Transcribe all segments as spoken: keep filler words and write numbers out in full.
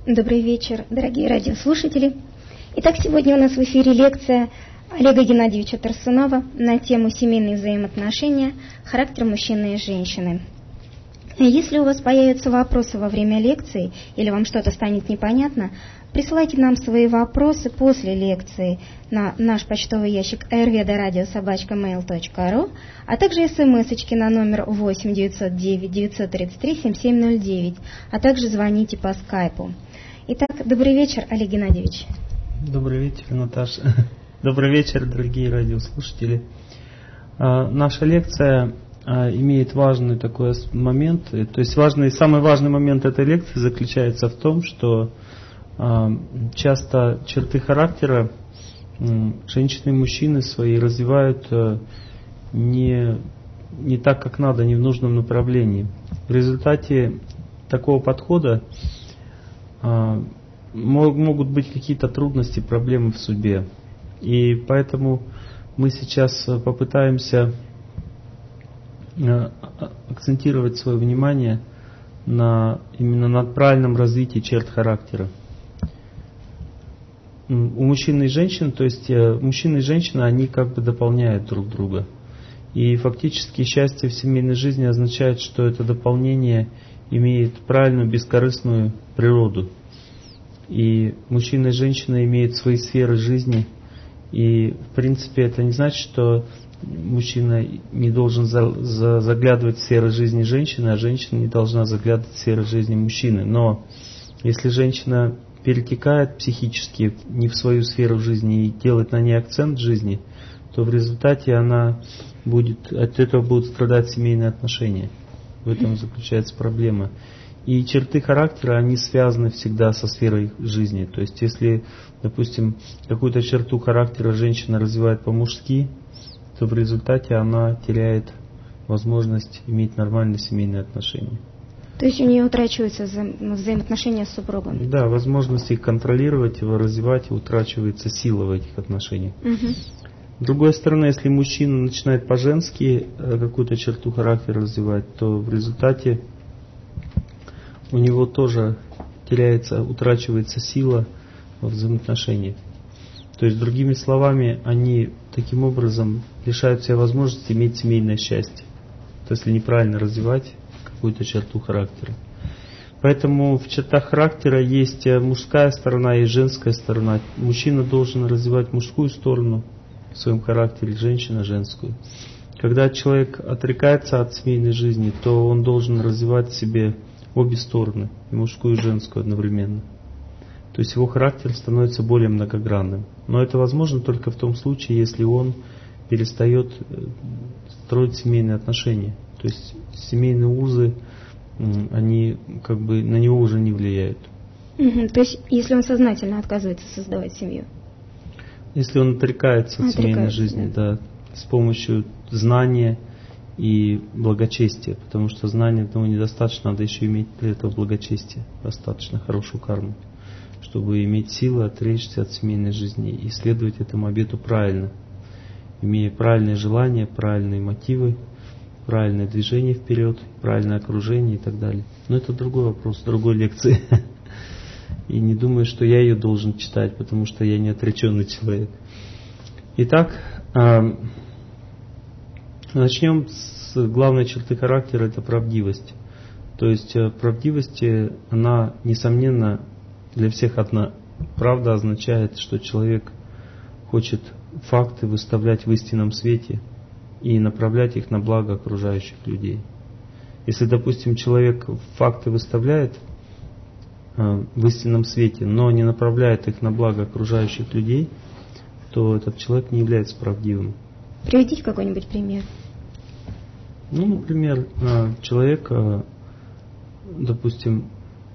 Добрый вечер, дорогие радиослушатели. Итак, сегодня у нас в эфире лекция Олега Геннадьевича Тарсунова на тему «Семейные взаимоотношения. Характер мужчины и женщины». Если у вас появятся вопросы во время лекции или вам что-то станет непонятно, присылайте нам свои вопросы после лекции на наш почтовый ящик ayurveda radio собака mail точка ру, а также смс-очки на номер восемь девятьсот девять девятьсот тридцать три семьдесят семь ноль девять, а также звоните по скайпу. Итак, добрый вечер, Олег Геннадьевич. Добрый вечер, Наташа. Добрый вечер, дорогие радиослушатели. Наша лекция имеет важный такой момент, то есть важный, самый важный момент этой лекции заключается в том, что часто черты характера женщины и мужчины свои развивают не, не так, как надо, не в нужном направлении. В результате такого подхода могут быть какие-то трудности, проблемы в судьбе. И поэтому мы сейчас попытаемся акцентировать свое внимание на, именно на правильном развитии черт характера. У мужчин и женщин, то есть мужчина и женщина, они как бы дополняют друг друга. И фактически счастье в семейной жизни означает, что это дополнение имеет правильную, бескорыстную природу. И мужчина и женщина имеют свои сферы жизни. И в принципе это не значит, что мужчина не должен за, за, заглядывать в сферы жизни женщины, а женщина не должна заглядывать в сферы жизни мужчины. Но если женщина перетекает психически не в свою сферу жизни и делает на ней акцент в жизни, то в результате она будет, от этого будут страдать семейные отношения. В этом заключается проблема. И черты характера, они связаны всегда со сферой жизни. То есть, если, допустим, какую-то черту характера женщина развивает по-мужски, то в результате она теряет возможность иметь нормальные семейные отношения. То есть у нее утрачиваются вза- взаимоотношения с супругом? Да, возможность их контролировать, его развивать, и утрачивается сила в этих отношениях. Угу. С другой стороны, если мужчина начинает по-женски какую-то черту характера развивать, то в результате у него тоже теряется, утрачивается сила во взаимоотношениях. То есть, другими словами, они таким образом лишают себя возможности иметь семейное счастье. То есть, если неправильно развивать какую-то черту характера. Поэтому в чертах характера есть мужская сторона и женская сторона. Мужчина должен развивать мужскую сторону в своем характере, женщина женскую. Когда человек отрекается от семейной жизни, то он должен развивать в себе обе стороны, и мужскую и женскую одновременно. То есть его характер становится более многогранным. Но это возможно только в том случае, если он перестает строить семейные отношения. То есть семейные узы, они как бы на него уже не влияют. Угу. То есть если он сознательно отказывается создавать семью? Если он отрекается от отрекается, семейной жизни, да. Да, с помощью знания и благочестия, потому что знания одного недостаточно, надо еще иметь для этого благочестие, достаточно хорошую карму, чтобы иметь силы отречься от семейной жизни и следовать этому обету правильно, имея правильные желания, правильные мотивы, правильное движение вперед, правильное окружение и так далее. Но это другой вопрос, другой лекции. И не думаю, что я ее должен читать, потому что я не отреченный человек. Итак, начнем с главной черты характера, это правдивость. То есть правдивость, она, несомненно, для всех одна. Правда означает, что человек хочет факты выставлять в истинном свете и направлять их на благо окружающих людей. Если, допустим, человек факты выставляет в истинном свете, но не направляет их на благо окружающих людей, то этот человек не является правдивым. Приведите какой-нибудь пример. Ну, например, человек, допустим,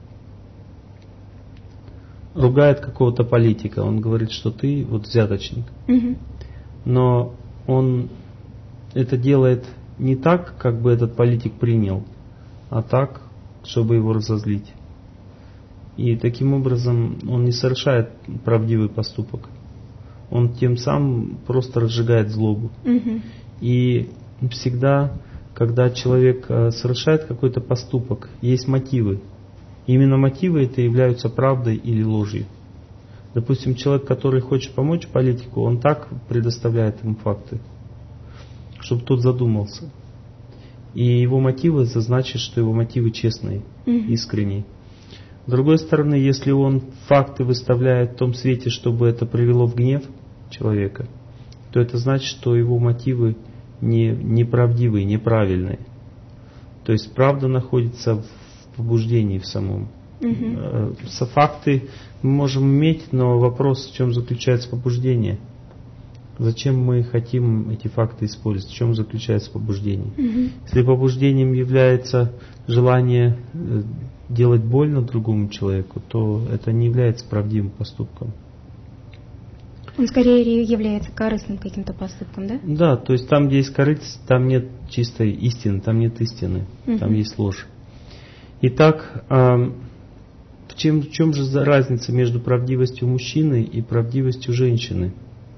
ругает какого-то политика, он говорит, что ты вот взяточник. Угу. Но он это делает не так, как бы этот политик принял, а так, чтобы его разозлить. И таким образом он не совершает правдивый поступок. Он тем самым просто разжигает злобу. Угу. И всегда, когда человек совершает какой-то поступок, есть мотивы. И именно мотивы это являются правдой или ложью. Допустим, человек, который хочет помочь политику, он так предоставляет ему факты, чтобы тот задумался. И его мотивы, это значит, что его мотивы честные, mm-hmm. искренние. С другой стороны, если он факты выставляет в том свете, чтобы это привело в гнев человека, то это значит, что его мотивы не, неправдивые, неправильные. То есть правда находится в побуждении в самом. Mm-hmm. Факты мы можем иметь, но вопрос, в чем заключается побуждение. Зачем мы хотим эти факты использовать? В чем заключается побуждение? Mm-hmm. Если побуждением является желание делать больно другому человеку, то это не является правдивым поступком. Он скорее является корыстным каким-то поступком, да? Да, то есть там, где есть корысть, там нет чистой истины, там нет истины, mm-hmm. там есть ложь. Итак, в чем, в чем же разница между правдивостью мужчины и правдивостью женщины?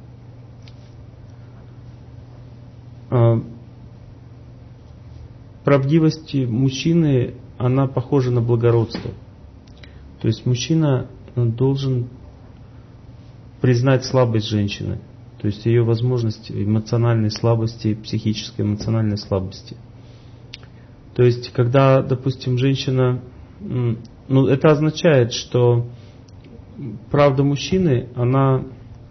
Правдивость мужчины, она похожа на благородство. То есть мужчина должен признать слабость женщины, то есть ее возможность эмоциональной слабости, психической эмоциональной слабости. То есть, когда, допустим, женщина, ну, это означает, что правда мужчины, она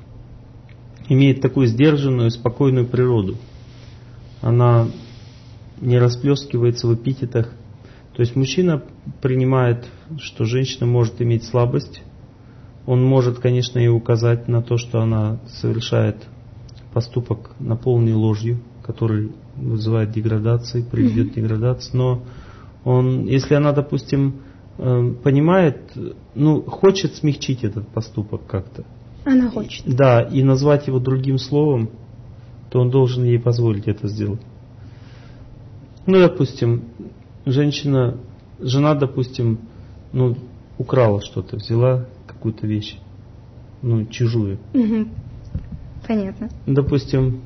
имеет такую сдержанную, спокойную природу. Она не расплескивается в эпитетах. То есть мужчина принимает, что женщина может иметь слабость. Он может, конечно, и указать на то, что она совершает поступок, наполненный ложью, который вызывает деградацию, приведет к деградации. Но он, если она, допустим, понимает, ну, хочет смягчить этот поступок как-то. Она хочет. Да, и назвать его другим словом, то он должен ей позволить это сделать. Ну, допустим, женщина, жена, допустим, ну, украла что-то, взяла какую-то вещь, ну, чужую. Угу. Понятно. Допустим,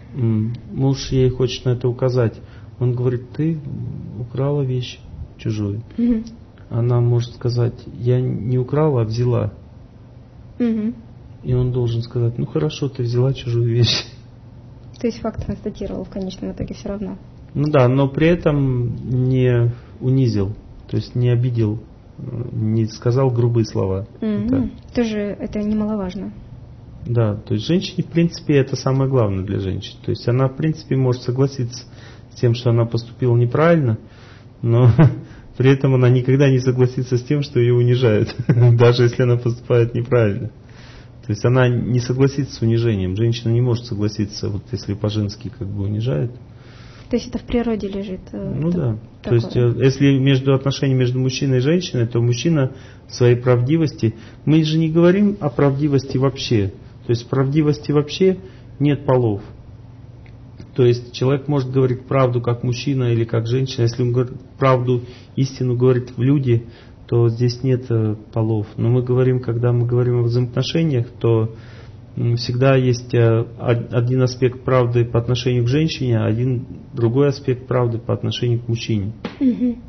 муж ей хочет на это указать. Он говорит, ты украла вещь чужую. Угу. Она может сказать, я не украла, а взяла. Угу. И он должен сказать, ну хорошо, ты взяла чужую вещь. То есть факт констатировал в конечном итоге все равно. Ну да, но при этом не унизил, то есть не обидел, не сказал грубые слова. Mm-hmm. Это. Тоже это немаловажно. Да, то есть женщине, в принципе, это самое главное для женщин. То есть она, в принципе, может согласиться с тем, что она поступила неправильно, но при этом она никогда не согласится с тем, что ее унижают, даже если она поступает неправильно. То есть она не согласится с унижением. Женщина не может согласиться, вот если по-женски как бы унижает. То есть это в природе лежит? Ну да. Такое. То есть если между отношениями между мужчиной и женщиной, то мужчина в своей правдивости, мы же не говорим о правдивости вообще. То есть в правдивости вообще нет полов. То есть человек может говорить правду как мужчина или как женщина. Если он говорит правду, истину говорит в люди, то здесь нет полов. Но мы говорим, когда мы говорим о взаимоотношениях, то всегда есть один аспект правды по отношению к женщине, а один другой аспект правды по отношению к мужчине. Mm-hmm.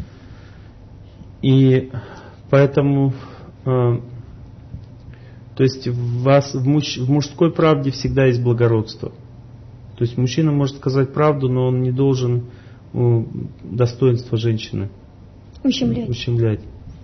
И поэтому, то есть в, вас, в, муж, в мужской правде всегда есть благородство. То есть мужчина может сказать правду, но он не должен достоинство женщины ущемлять. ущемлять.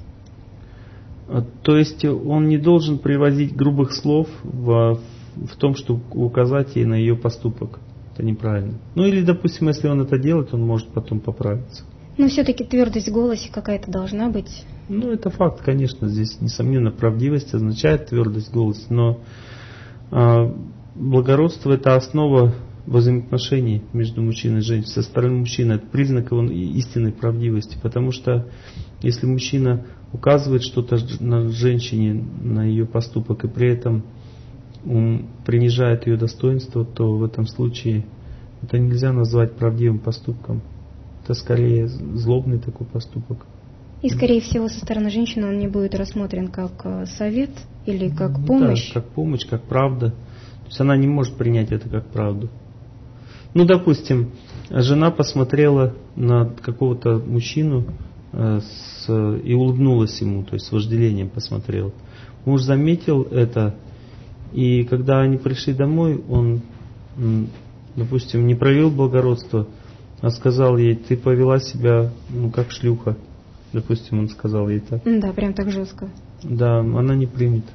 То есть он не должен привозить грубых слов в, в том, чтобы указать ей на ее поступок. Это неправильно. Ну или, допустим, если он это делает, он может потом поправиться. Но все-таки твердость в голосе какая-то должна быть. Ну это факт, конечно. Здесь, несомненно, правдивость означает твердость в голосе. Но а, благородство — это основа взаимоотношений между мужчиной и женщиной. Со стороны мужчины это признак его истинной правдивости. Потому что если мужчина указывает что-то на женщине, на ее поступок, и при этом он принижает ее достоинство, то в этом случае это нельзя назвать правдивым поступком. Это скорее злобный такой поступок. И скорее всего со стороны женщины он не будет рассмотрен как совет или как помощь. Да, как помощь, как правда. То есть она не может принять это как правду. Ну, допустим, жена посмотрела на какого-то мужчину, с, и улыбнулась ему, то есть с вожделением посмотрела. Муж заметил это, и когда они пришли домой, он, допустим, не проявил благородства, а сказал ей: ты повела себя, ну, как шлюха. Допустим, он сказал ей так. Да, прям так жестко. Да, она не примет.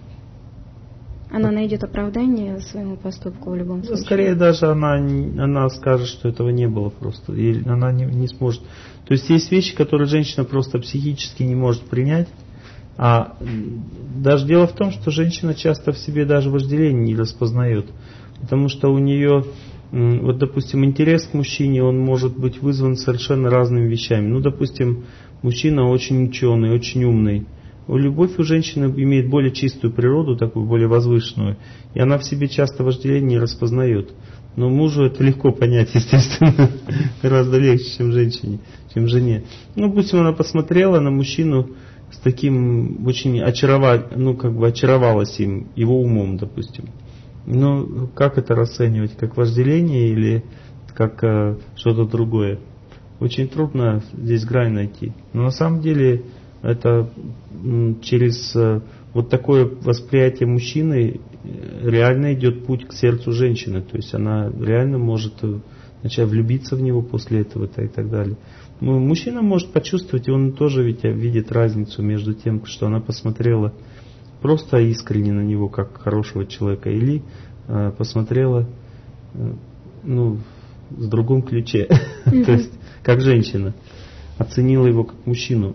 Она найдет оправдание своему поступку в любом случае. Скорее даже она, она скажет, что этого не было просто. Или она не, не сможет. То есть есть вещи, которые женщина просто психически не может принять. А даже дело в том, что женщина часто в себе даже вожделение не распознает. Потому что у нее, вот, допустим, интерес к мужчине, он может быть вызван совершенно разными вещами. Ну, допустим, мужчина очень ученый, очень умный. Любовь у женщины имеет более чистую природу, такую более возвышенную, и она в себе часто вожделение не распознает. Но мужу это легко понять, естественно, гораздо легче, чем женщине, чем жене. Ну, допустим, она посмотрела на мужчину с таким очень очаровать, ну, как бы очаровалась им, его умом, допустим. Ну, как это расценивать, как вожделение или как э, что-то другое? Очень трудно здесь грань найти. Но на самом деле это через вот такое восприятие мужчины реально идет путь к сердцу женщины. То есть она реально может начать влюбиться в него после этого и так далее. Но мужчина может почувствовать, и он тоже ведь видит разницу между тем, что она посмотрела просто искренне на него, как хорошего человека, или э, посмотрела э, ну, в другом ключе, то есть как женщина, оценила его как мужчину.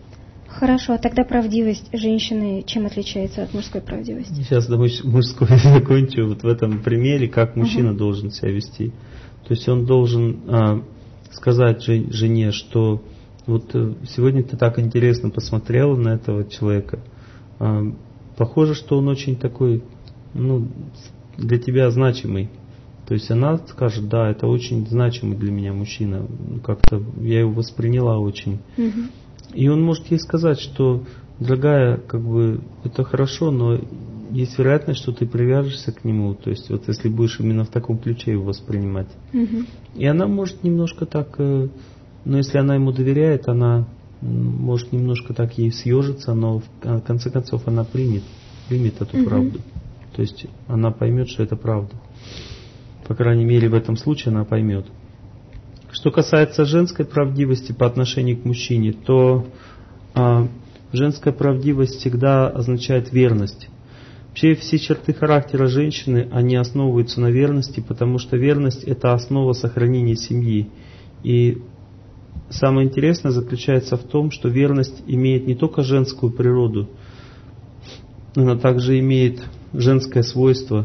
Хорошо, а тогда правдивость женщины чем отличается от мужской правдивости? Сейчас домой мужской закончу вот в этом примере, как мужчина uh-huh. должен себя вести. То есть он должен а, сказать жене, что вот сегодня ты так интересно посмотрела на этого человека. А, похоже, что он очень такой, ну, для тебя значимый. То есть она скажет: да, это очень значимый для меня мужчина. Как-то я его восприняла очень. Uh-huh. И он может ей сказать, что, дорогая, как бы это хорошо, но есть вероятность, что ты привяжешься к нему, то есть вот если будешь именно в таком ключе его воспринимать. Угу. И она может немножко так, но если она ему доверяет, она может немножко так ей съежиться, но в конце концов она примет, примет эту угу. правду. То есть она поймет, что это правда. По крайней мере, в этом случае она поймет. Что касается женской правдивости по отношению к мужчине, то а, женская правдивость всегда означает верность. Вообще все черты характера женщины, они основываются на верности, потому что верность – это основа сохранения семьи. И самое интересное заключается в том, что верность имеет не только женскую природу, она также имеет женское свойство.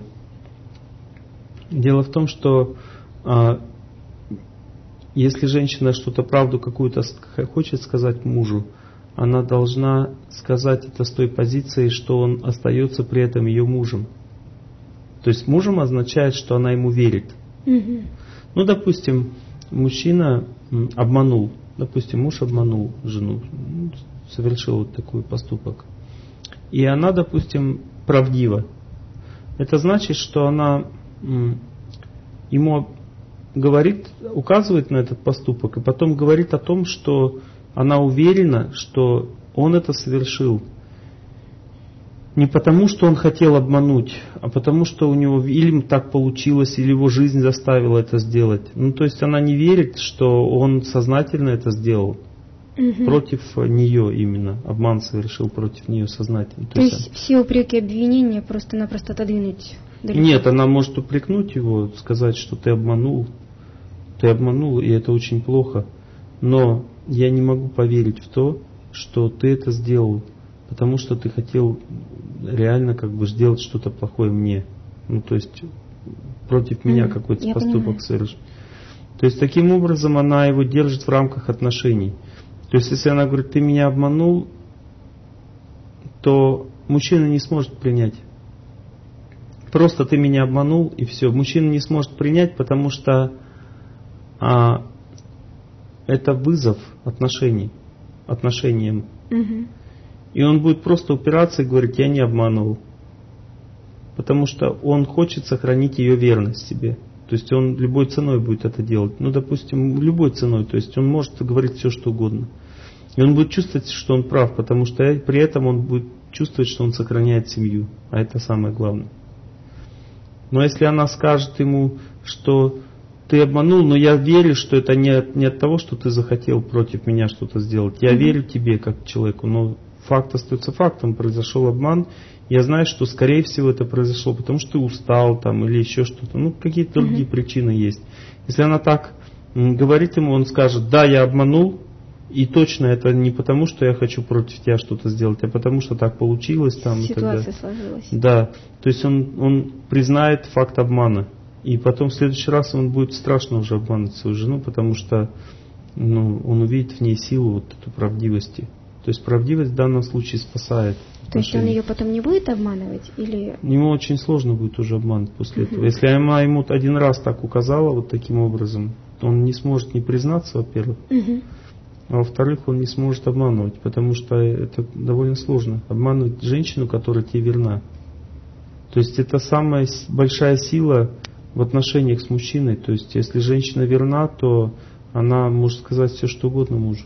Дело в том, что а, если женщина что-то, правду какую-то хочет сказать мужу, она должна сказать это с той позиции, что он остается при этом ее мужем. То есть мужем означает, что она ему верит. Угу. Ну, допустим, мужчина обманул, допустим, муж обманул жену, совершил вот такой поступок. И она, допустим, правдива. Это значит, что она ему говорит, указывает на этот поступок, и потом говорит о том, что она уверена, что он это совершил. Не потому, что он хотел обмануть, а потому, что у него или так получилось, или его жизнь заставила это сделать. Ну, то есть она не верит, что он сознательно это сделал. Угу. Против нее именно. Обман совершил против нее сознательно. То, то есть он... все упреки и обвинения просто-напросто отодвинуть далеко? Нет, она может упрекнуть его, сказать, что ты обманул. Ты обманул, и это очень плохо. Но я не могу поверить в то, что ты это сделал, потому что ты хотел реально как бы сделать что-то плохое мне. Ну, то есть против меня mm, какой-то поступок совершил. То есть таким образом она его держит в рамках отношений. То есть если она говорит: ты меня обманул, то мужчина не сможет принять. Просто ты меня обманул, и все. Мужчина не сможет принять, потому что а, это вызов отношений, отношениям. Угу. И он будет просто упираться и говорить: я не обманывал. Потому что он хочет сохранить ее верность себе. То есть он любой ценой будет это делать. Ну, допустим, любой ценой. То есть он может говорить все, что угодно. И он будет чувствовать, что он прав, потому что при этом он будет чувствовать, что он сохраняет семью. А это самое главное. Но если она скажет ему, что ты обманул, но я верю, что это не от, не от того, что ты захотел против меня что-то сделать. Я mm-hmm. верю тебе как человеку, но факт остается фактом, произошел обман. Я знаю, что скорее всего это произошло, потому что ты устал там или еще что-то. Ну, какие-то mm-hmm. другие причины есть. Если она так м, говорит ему, он скажет, да, я обманул, и точно это не потому, что я хочу против тебя что-то сделать, а потому что так получилось. Там, ситуация сложилась. Да, то есть он, он признает факт обмана. И потом в следующий раз он будет страшно уже обманывать свою жену, потому что ну, он увидит в ней силу вот эту правдивости. То есть правдивость в данном случае спасает. То есть он ее потом не будет обманывать? Или... Ему очень сложно будет уже обманывать после uh-huh. этого. Если она ему один раз так указала вот таким образом, то он не сможет не признаться, во-первых. Uh-huh. А во-вторых, он не сможет обманывать, потому что это довольно сложно. Обманывать женщину, которая тебе верна. То есть это самая большая сила в отношениях с мужчиной. То есть если женщина верна, то она может сказать все, что угодно мужу.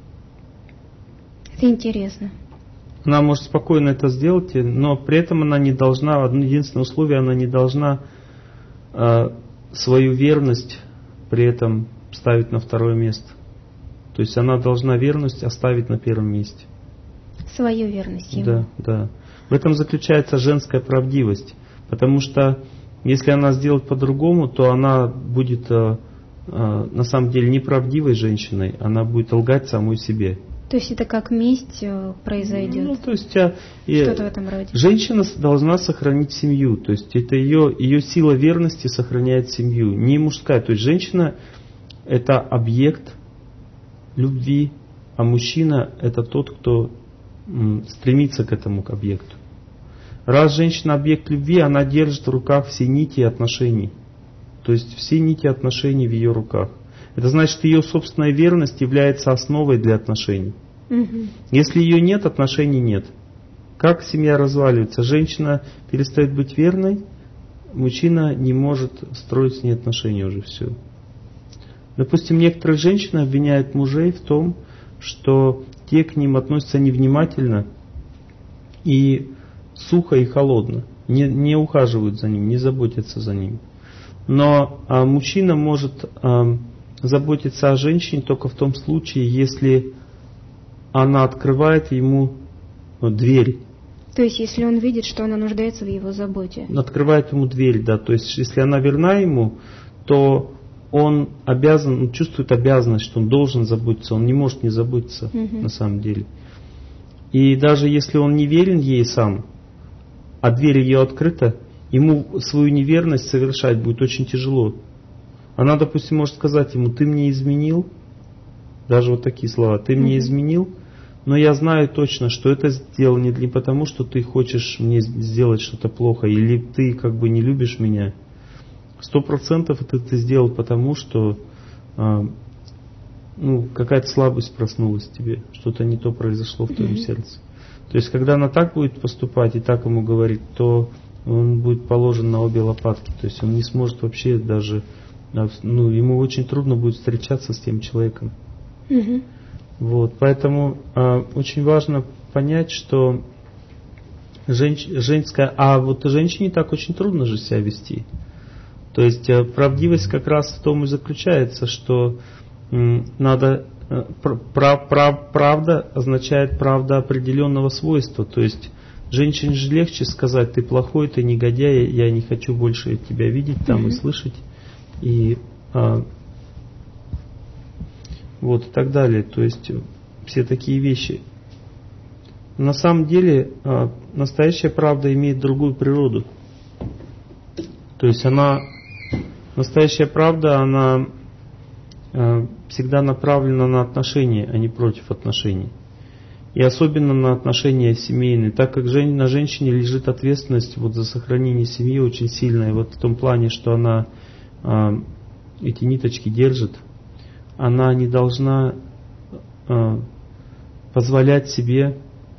Это интересно. Она может спокойно это сделать, но при этом она не должна, одно единственное условие, она не должна э, свою верность при этом ставить на второе место. То есть она должна верность оставить на первом месте. Свою верность ему. Да, да. В этом заключается женская правдивость. Потому что если она сделает по-другому, то она будет э, э, на самом деле неправдивой женщиной, она будет лгать самой себе. То есть это как месть произойдет? Ну, то есть а, что-то в этом роде. Женщина должна сохранить семью. То есть это ее, ее сила верности сохраняет семью. Не мужская. То есть женщина это объект любви, а мужчина это тот, кто м, стремится к этому к объекту. Раз женщина объект любви, она держит в руках все нити отношений. То есть все нити отношений в ее руках. Это значит, ее собственная верность является основой для отношений. Угу. Если ее нет, отношений нет. Как семья разваливается? Женщина перестает быть верной, мужчина не может строить с ней отношения уже все. Допустим, некоторые женщины обвиняют мужей в том, что те к ним относятся невнимательно и сухо и холодно, не, не ухаживают за ним, не заботятся за ним. Но а, мужчина может а, заботиться о женщине только в том случае, если она открывает ему ну, дверь. То есть, если он видит, что она нуждается в его заботе. Открывает ему дверь, да. То есть, если она верна ему, то он обязан, он чувствует обязанность, что он должен заботиться. Он не может не заботиться угу. на самом деле. И даже если он не верен ей сам, а дверь ее открыта, ему свою неверность совершать будет очень тяжело. Она, допустим, может сказать ему, ты мне изменил, даже вот такие слова, ты мне изменил, но я знаю точно, что это сделано не потому, что ты хочешь мне сделать что-то плохо, или ты как бы не любишь меня. Сто процентов это ты сделал потому, что а, ну, какая-то слабость проснулась в тебе, что-то не то произошло в твоем сердце. То есть, когда она так будет поступать и так ему говорить, то он будет положен на обе лопатки. То есть, он не сможет вообще даже, ну, ему очень трудно будет встречаться с тем человеком. Угу. Вот, поэтому а, очень важно понять, что женщ, женская, а вот женщине так очень трудно же себя вести. То есть, а, правдивость как раз в том и заключается, что м, надо Прав, прав, правда означает правда определенного свойства. То есть женщине же легче сказать, ты плохой, ты негодяй, я не хочу больше тебя видеть там mm-hmm. и слышать. И а, вот и так далее. То есть все такие вещи. На самом деле а, настоящая правда имеет другую природу. То есть она, настоящая правда, она всегда направлена на отношения, а не против отношений. И особенно на отношения семейные, так как жен, на женщине лежит ответственность вот за сохранение семьи очень сильная. Вот в том плане, что она а, эти ниточки держит, она не должна а, позволять себе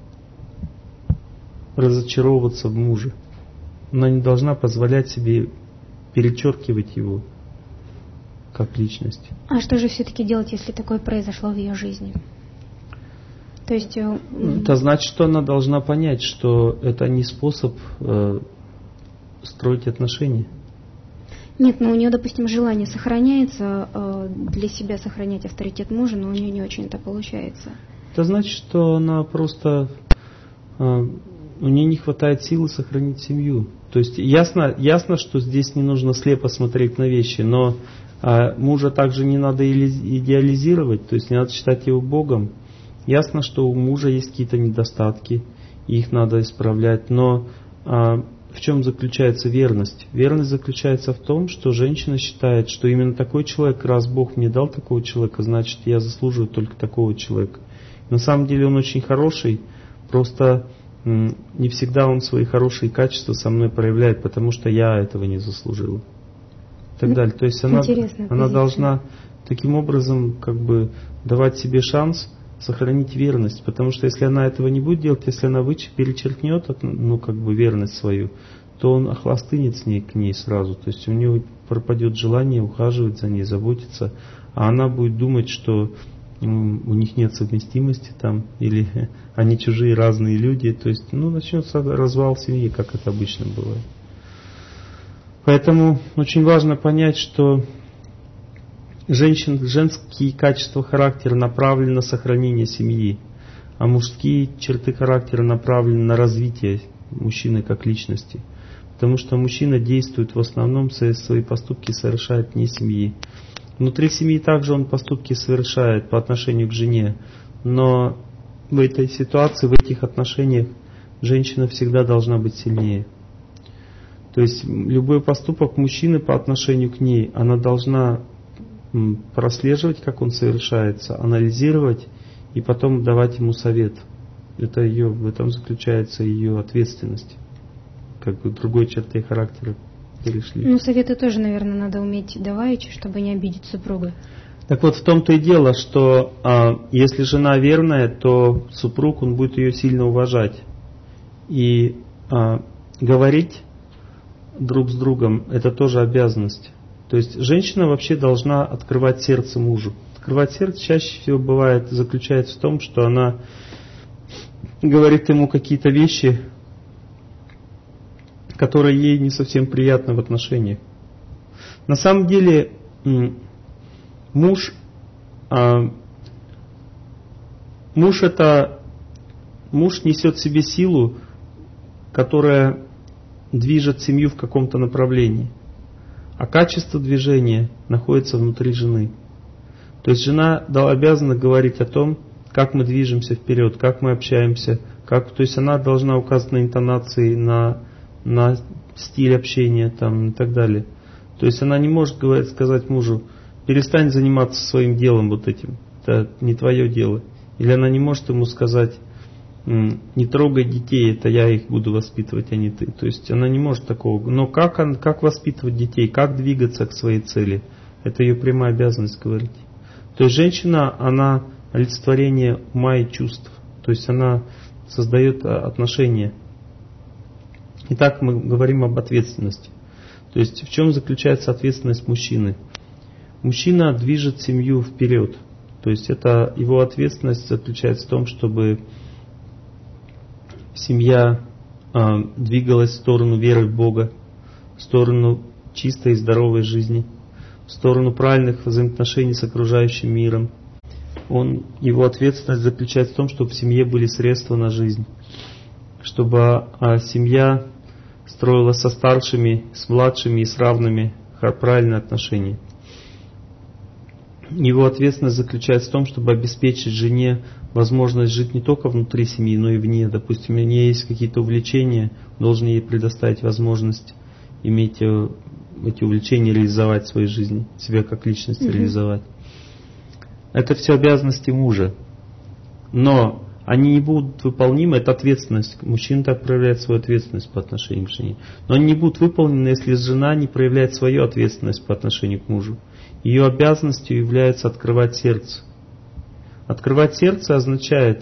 разочаровываться в муже. Она не должна позволять себе перечеркивать его как личность. А что же все-таки делать, если такое произошло в ее жизни? То есть... Это значит, что она должна понять, что это не способ э, строить отношения. Нет, но у нее, допустим, желание сохраняется, э, для себя сохранять авторитет мужа, но у нее не очень это получается. Это значит, что она просто... Э, у нее не хватает силы сохранить семью. То есть ясно, ясно, что здесь не нужно слепо смотреть на вещи, но э, мужа также не надо идеализировать, то есть не надо считать его Богом. Ясно, что у мужа есть какие-то недостатки, и их надо исправлять, но а, в чем заключается верность? Верность заключается в том, что женщина считает, что именно такой человек, раз Бог мне дал такого человека, значит, я заслуживаю только такого человека. На самом деле он очень хороший, просто м, не всегда он свои хорошие качества со мной проявляет, потому что я этого не заслужила. И так далее. То есть она, она должна таким образом как бы давать себе шанс сохранить верность, потому что если она этого не будет делать, если она вычер, перечеркнет ну, как бы верность свою, то он охластынет с ней, к ней сразу. То есть у нее пропадет желание ухаживать за ней, заботиться, а она будет думать, что м, у них нет совместимости там, или они чужие разные люди. То есть ну, начнется развал семьи, как это обычно бывает. Поэтому очень важно понять, что Женщин, женские качества характера направлены на сохранение семьи, а мужские черты характера направлены на развитие мужчины как личности. Потому что мужчина действует в основном, свои поступки совершает вне семьи. Внутри семьи также он поступки совершает по отношению к жене, но в этой ситуации, в этих отношениях женщина всегда должна быть сильнее. То есть любой поступок мужчины по отношению к ней, она должна прослеживать, как он совершается, анализировать и потом давать ему совет. Это ее, в этом заключается ее ответственность. Как бы другой чертой характера перешли. Ну, советы тоже, наверное, надо уметь давать, чтобы не обидеть супруга. Так вот, в том-то и дело, что а, если жена верная, то супруг, он будет ее сильно уважать. И а, говорить друг с другом, это тоже обязанность. То есть женщина вообще должна открывать сердце мужу. Открывать сердце чаще всего бывает, заключается в том, что она говорит ему какие-то вещи, которые ей не совсем приятны в отношениях. На самом деле муж, а, муж это муж несет в себе силу, которая движет семью в каком-то направлении. А качество движения находится внутри жены. То есть жена обязана говорить о том, как мы движемся вперед, как мы общаемся, как, то есть она должна указывать на интонации, на, на стиль общения там, и так далее. То есть она не может говорить, сказать мужу: перестань заниматься своим делом вот этим, это не твое дело. Или она не может ему сказать: не трогай детей, это я их буду воспитывать, а не ты. То есть она не может такого. Но как, он, как воспитывать детей, как двигаться к своей цели, это ее прямая обязанность говорить. То есть женщина, она олицетворение ума и чувств. То есть она создает отношения. Итак, мы говорим об ответственности. То есть в чем заключается ответственность мужчины? Мужчина движет семью вперед. То есть это его ответственность заключается в том, чтобы семья э, двигалась в сторону веры в Бога, в сторону чистой и здоровой жизни, в сторону правильных взаимоотношений с окружающим миром. Он, его ответственность заключается в том, чтобы в семье были средства на жизнь, чтобы э, семья строила со старшими, с младшими и с равными правильные отношения. Его ответственность заключается в том, чтобы обеспечить жене возможность жить не только внутри семьи, но и вне. Допустим, у нее есть какие-то увлечения, должен ей предоставить возможность иметь эти увлечения, реализовать в своей жизни, себя как личность mm-hmm. реализовать. Это все обязанности мужа. Но они не будут выполнимы, это ответственность. Мужчина так проявляет свою ответственность по отношению к жене. Но они не будут выполнены, если жена не проявляет свою ответственность по отношению к мужу. Ее обязанностью является открывать сердце. Открывать сердце означает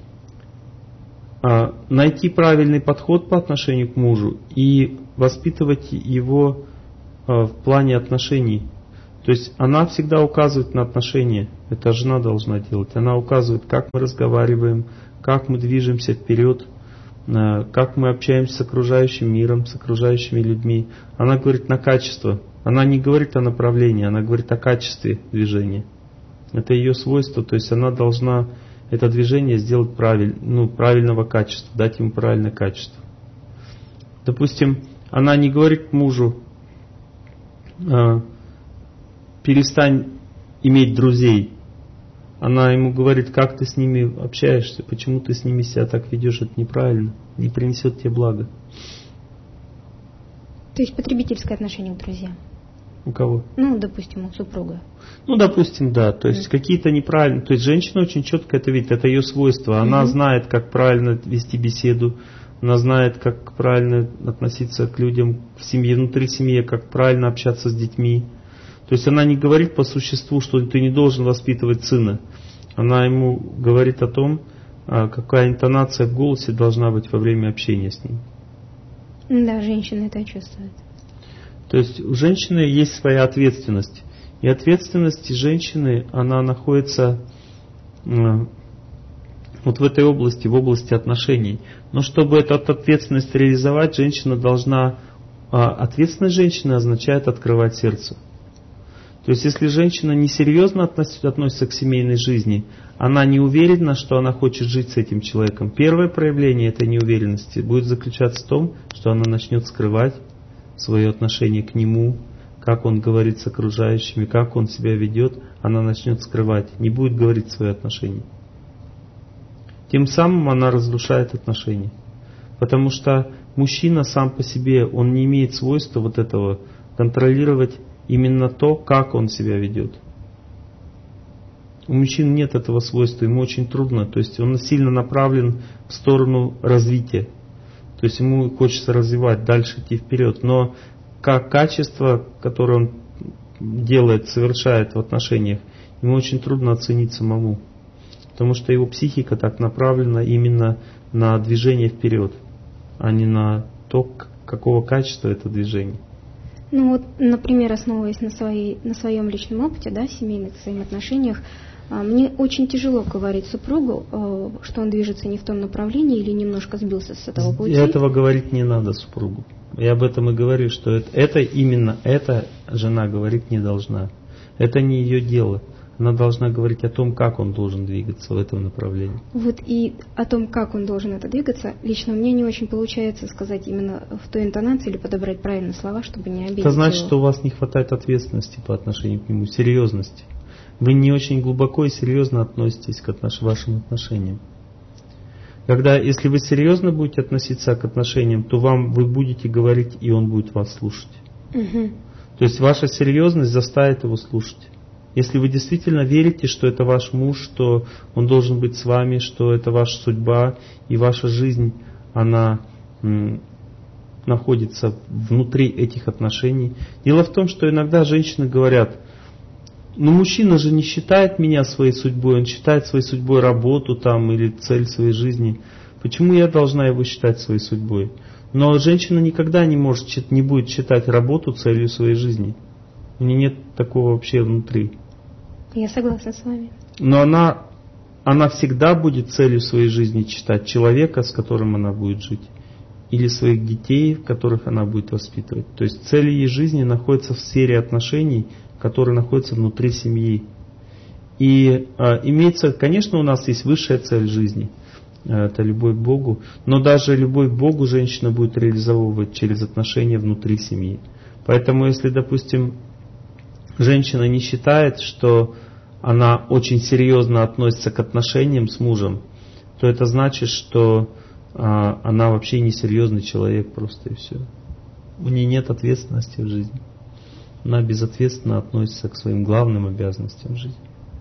а, найти правильный подход по отношению к мужу и воспитывать его а, в плане отношений. То есть она всегда указывает на отношения. Это жена должна делать. Она указывает, как мы разговариваем, как мы движемся вперед, как мы общаемся с окружающим миром, с окружающими людьми. Она говорит на качество. Она не говорит о направлении, она говорит о качестве движения. Это ее свойство, то есть она должна это движение сделать правиль, ну, правильного качества, дать ему правильное качество. Допустим, она не говорит мужу: перестань иметь друзей. Она ему говорит: как ты с ними общаешься, почему ты с ними себя так ведешь, это неправильно, не принесет тебе блага. То есть потребительское отношение к друзьям. У кого? Ну, допустим, у супруга. Ну, допустим, да. То есть mm. какие-то неправильные. То есть женщина очень четко это видит, это ее свойство. Она mm-hmm. знает, как правильно вести беседу, она знает, как правильно относиться к людям в семье, внутри семьи, как правильно общаться с детьми. То есть она не говорит по существу, что ты не должен воспитывать сына. Она ему говорит о том, какая интонация в голосе должна быть во время общения с ним. Да, женщина это чувствует. То есть у женщины есть своя ответственность. И ответственность женщины, она находится э, вот в этой области, в области отношений. Но чтобы эту ответственность реализовать, женщина должна... Э, ответственность женщины означает открывать сердце. То есть если женщина несерьезно относится, относится к семейной жизни, она не уверена, что она хочет жить с этим человеком. Первое проявление этой неуверенности будет заключаться в том, что она начнет скрывать свое отношение к нему, как он говорит с окружающими, как он себя ведет, она начнет скрывать, не будет говорить свои отношения. Тем самым она разрушает отношения. Потому что мужчина сам по себе, он не имеет свойства вот этого контролировать именно то, как он себя ведет. У мужчин нет этого свойства, ему очень трудно, то есть он сильно направлен в сторону развития. То есть ему хочется развивать, дальше идти вперед. Но как качество, которое он делает, совершает в отношениях, ему очень трудно оценить самому. Потому что его психика так направлена именно на движение вперед, а не на то, какого качества это движение. Ну вот, например, основываясь на, своей, на своем личном опыте, да, в семейных взаимоотношениях, мне очень тяжело говорить супругу, что он движется не в том направлении или немножко сбился с этого пути. И этого говорить не надо супругу. Я об этом и говорю, что это, это именно эта жена говорить не должна. Это не ее дело. Она должна говорить о том, как он должен двигаться в этом направлении. Вот и о том, как он должен это двигаться, лично мне не очень получается сказать именно в той интонации или подобрать правильные слова, чтобы не обидеть. Это значит, его. что у вас не хватает ответственности по отношению к нему, серьезности. Вы не очень глубоко и серьезно относитесь к отнош... вашим отношениям. Когда, если вы серьезно будете относиться к отношениям, то вам вы будете говорить, и он будет вас слушать. Угу. То есть ваша серьезность заставит его слушать. Если вы действительно верите, что это ваш муж, что он должен быть с вами, что это ваша судьба и ваша жизнь, она м, находится внутри этих отношений. Дело в том, что иногда женщины говорят: ну мужчина же не считает меня своей судьбой, он считает своей судьбой работу там или цель своей жизни. Почему я должна его считать своей судьбой? Но женщина никогда не может, не будет считать работу целью своей жизни. У нее нет такого вообще внутри. Я согласна с вами. Но она, она всегда будет целью своей жизни считать человека, с которым она будет жить, или своих детей, которых она будет воспитывать. То есть цель ее жизни находится в сфере отношений, которые находятся внутри семьи. И а, имеется, конечно, у нас есть высшая цель жизни, это любовь к Богу, но даже любовь к Богу женщина будет реализовывать через отношения внутри семьи. Поэтому, если, допустим, женщина не считает, что она очень серьезно относится к отношениям с мужем, то это значит, что а, она вообще не серьезный человек просто и все. У нее нет ответственности в жизни. Она безответственно относится к своим главным обязанностям в жизни.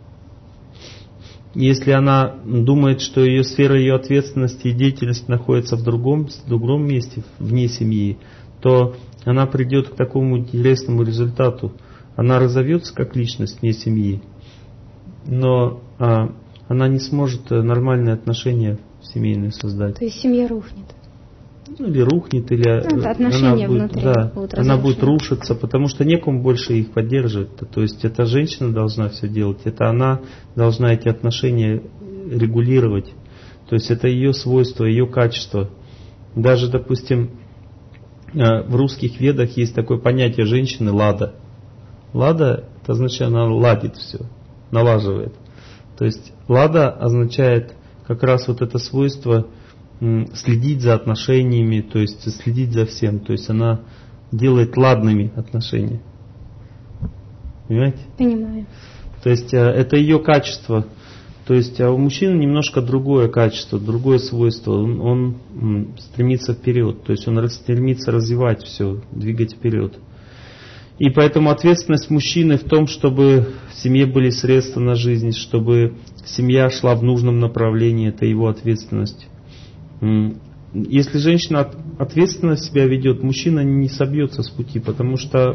Если она думает, что ее сфера ее ответственности и деятельности находится в другом, в другом месте, вне семьи, то она придет к такому интересному результату. Она разовьется как личность вне семьи, но а, она не сможет нормальные отношения семейные создать. То есть семья рухнет. ну, или рухнет, или ну, отношения она будет, внутри да, будут она будет рушиться, потому что некому больше их поддерживать. То есть эта женщина должна все делать, это она должна эти отношения регулировать. То есть это ее свойство, ее качество. Даже, допустим, в русских ведах есть такое понятие женщины лада. Лада, это означает, она ладит все, налаживает. То есть лада означает как раз вот это свойство следить за отношениями, то есть следить за всем. То есть она делает ладными отношения. Понимаете? Понимаю. То есть это ее качество. То есть а у мужчины немножко другое качество, другое свойство. Он, он стремится вперед. То есть он стремится развивать все, двигать вперед. И поэтому ответственность мужчины в том, чтобы в семье были средства на жизнь, чтобы семья шла в нужном направлении, это его ответственность. Если женщина ответственно себя ведет, мужчина не собьется с пути, потому что,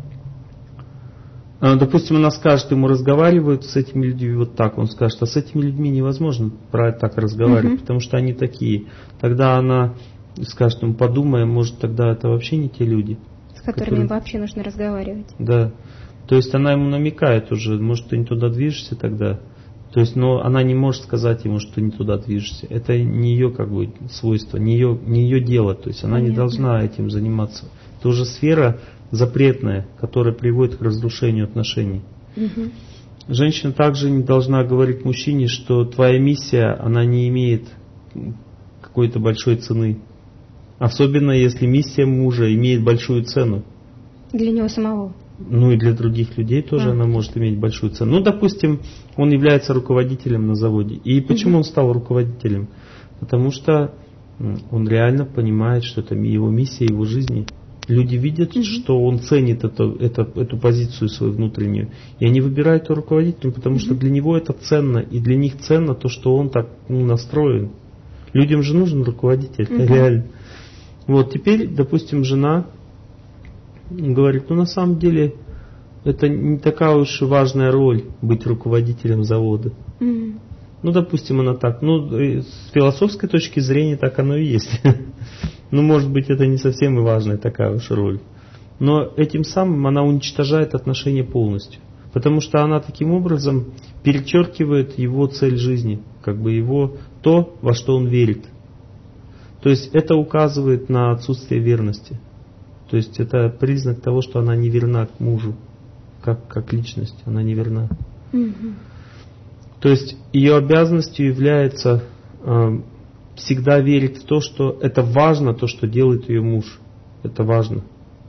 допустим, она скажет, ему разговаривают с этими людьми вот так, он скажет, а с этими людьми невозможно про это так разговаривать, угу. потому что они такие. Тогда она скажет, ну подумай, может тогда это вообще не те люди. С которыми которые... вообще нужно разговаривать. Да, то есть она ему намекает уже, может ты не туда движешься тогда. То есть, но она не может сказать ему, что не туда движешься. Это не ее как бы свойство, не ее, не ее дело. То есть она Понятно. Не должна этим заниматься. Это уже сфера запретная, которая приводит к разрушению отношений. Угу. Женщина также не должна говорить мужчине, что твоя миссия, она не имеет какой-то большой цены. Особенно если миссия мужа имеет большую цену. Для него самого. Ну и для других людей тоже а. она может иметь большую цену. Ну, допустим, он является руководителем на заводе. И почему угу. он стал руководителем? Потому что он реально понимает, что это его миссия, его жизни. Люди видят, угу. что он ценит это, это, эту позицию свою внутреннюю. И они выбирают его руководителем, потому угу. что для него это ценно. И для них ценно то, что он так ну, настроен. Людям же нужен руководитель, угу. реально. Вот теперь, допустим, жена говорит, ну на самом деле это не такая уж и важная роль быть руководителем завода. Mm. Ну, допустим, она так. Ну, с философской точки зрения так оно и есть. Ну, может быть, это не совсем и важная такая уж роль. Но этим самым она уничтожает отношения полностью. Потому что она таким образом перечеркивает его цель жизни. Как бы его то, во что он верит. То есть это указывает на отсутствие верности. То есть это признак того, что она не верна к мужу, как, как личность, она не верна. Mm-hmm. То есть ее обязанностью является э, всегда верить в то, что это важно, то, что делает ее муж. Это важно.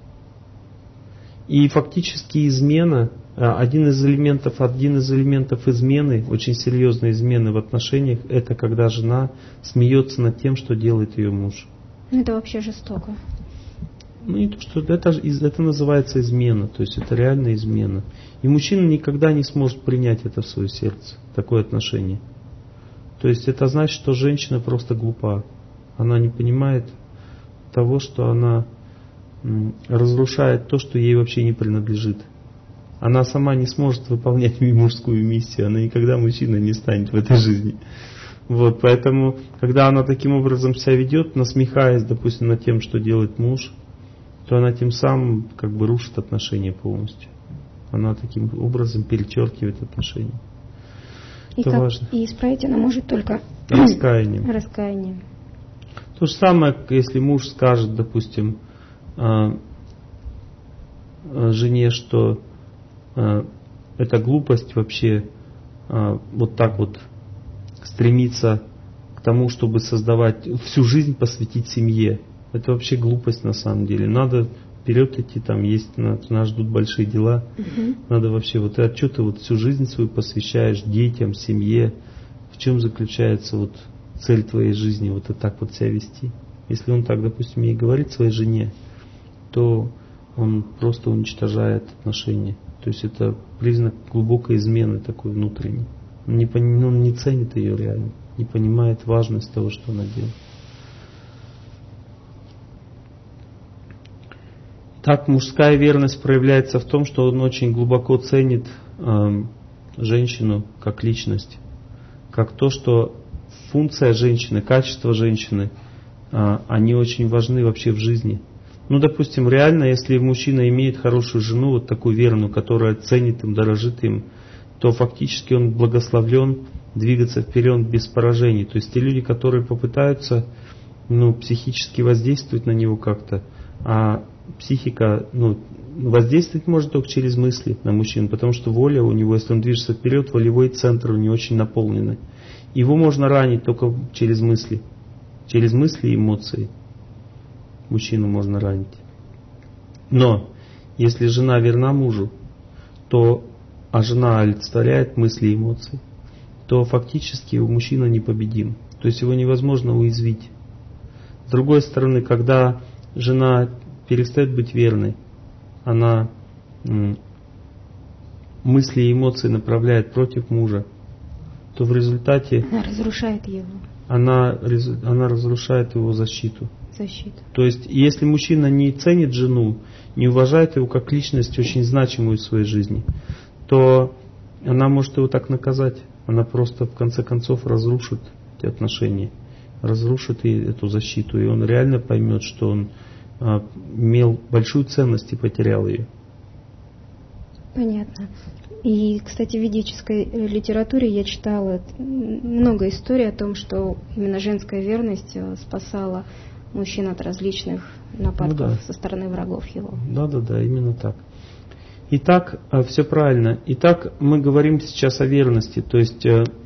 И фактически измена, э, один из элементов, один из элементов измены, очень серьезной измены в отношениях, это когда жена смеется над тем, что делает ее муж. Это вообще жестоко. Ну, не то, что это, это называется измена, то есть это реальная измена. И мужчина никогда не сможет принять это в свое сердце, такое отношение. То есть это значит, что женщина просто глупа. Она не понимает того, что она разрушает то, что ей вообще не принадлежит. Она сама не сможет выполнять мужскую миссию, она никогда мужчиной не станет в этой жизни. Вот, поэтому, когда она таким образом себя ведет, насмехаясь, допустим, над тем, что делает муж, то она тем самым как бы рушит отношения полностью. Она таким образом перечеркивает отношения. И, это как, важно. И исправить она может только раскаянием. раскаянием. То же самое, если муж скажет, допустим, жене, что это глупость вообще вот так вот стремиться к тому, чтобы создавать, всю жизнь посвятить семье. Это вообще глупость на самом деле. Надо вперед идти, там есть, нас, нас ждут большие дела. Угу. Надо вообще, вот а что ты вот всю жизнь свою посвящаешь детям, семье? В чем заключается вот цель твоей жизни, вот и так вот себя вести? Если он так, допустим, ей говорит своей жене, то он просто уничтожает отношения. То есть это признак глубокой измены такой внутренней. Он не, он не ценит ее реально, не понимает важность того, что она делает. Так мужская верность проявляется в том, что он очень глубоко ценит э, женщину как личность, как то, что функция женщины, качество женщины они очень важны вообще в жизни. Ну, допустим, реально, если мужчина имеет хорошую жену, вот такую верную, которая ценит им, дорожит им, то фактически он благословлен двигаться вперед без поражений. То есть те люди, которые попытаются ну, психически воздействовать на него как-то, а психика ну, воздействовать может только через мысли на мужчину, потому что воля у него, если он движется вперед, волевой центр у него очень наполненный. Его можно ранить только через мысли, через мысли и эмоции. Мужчину можно ранить. Но если жена верна мужу, то, а жена олицетворяет мысли и эмоции, то фактически мужчина непобедим. То есть его невозможно уязвить. С другой стороны, когда жена перестает быть верной, она м, мысли и эмоции направляет против мужа, то в результате она разрушает его. Она, она разрушает его защиту. Защиту. То есть, если мужчина не ценит жену, не уважает его как личность, очень значимую в своей жизни, то она может его так наказать. Она просто в конце концов разрушит эти отношения, разрушит и эту защиту. И он реально поймет, что он а, имел большую ценность и потерял ее. Понятно. И, кстати, в ведической литературе я читала много историй о том, что именно женская верность спасала мужчин от различных нападков ну, да. со стороны врагов его. Да, да, да, именно так. Итак, все правильно. Итак, мы говорим сейчас о верности. То есть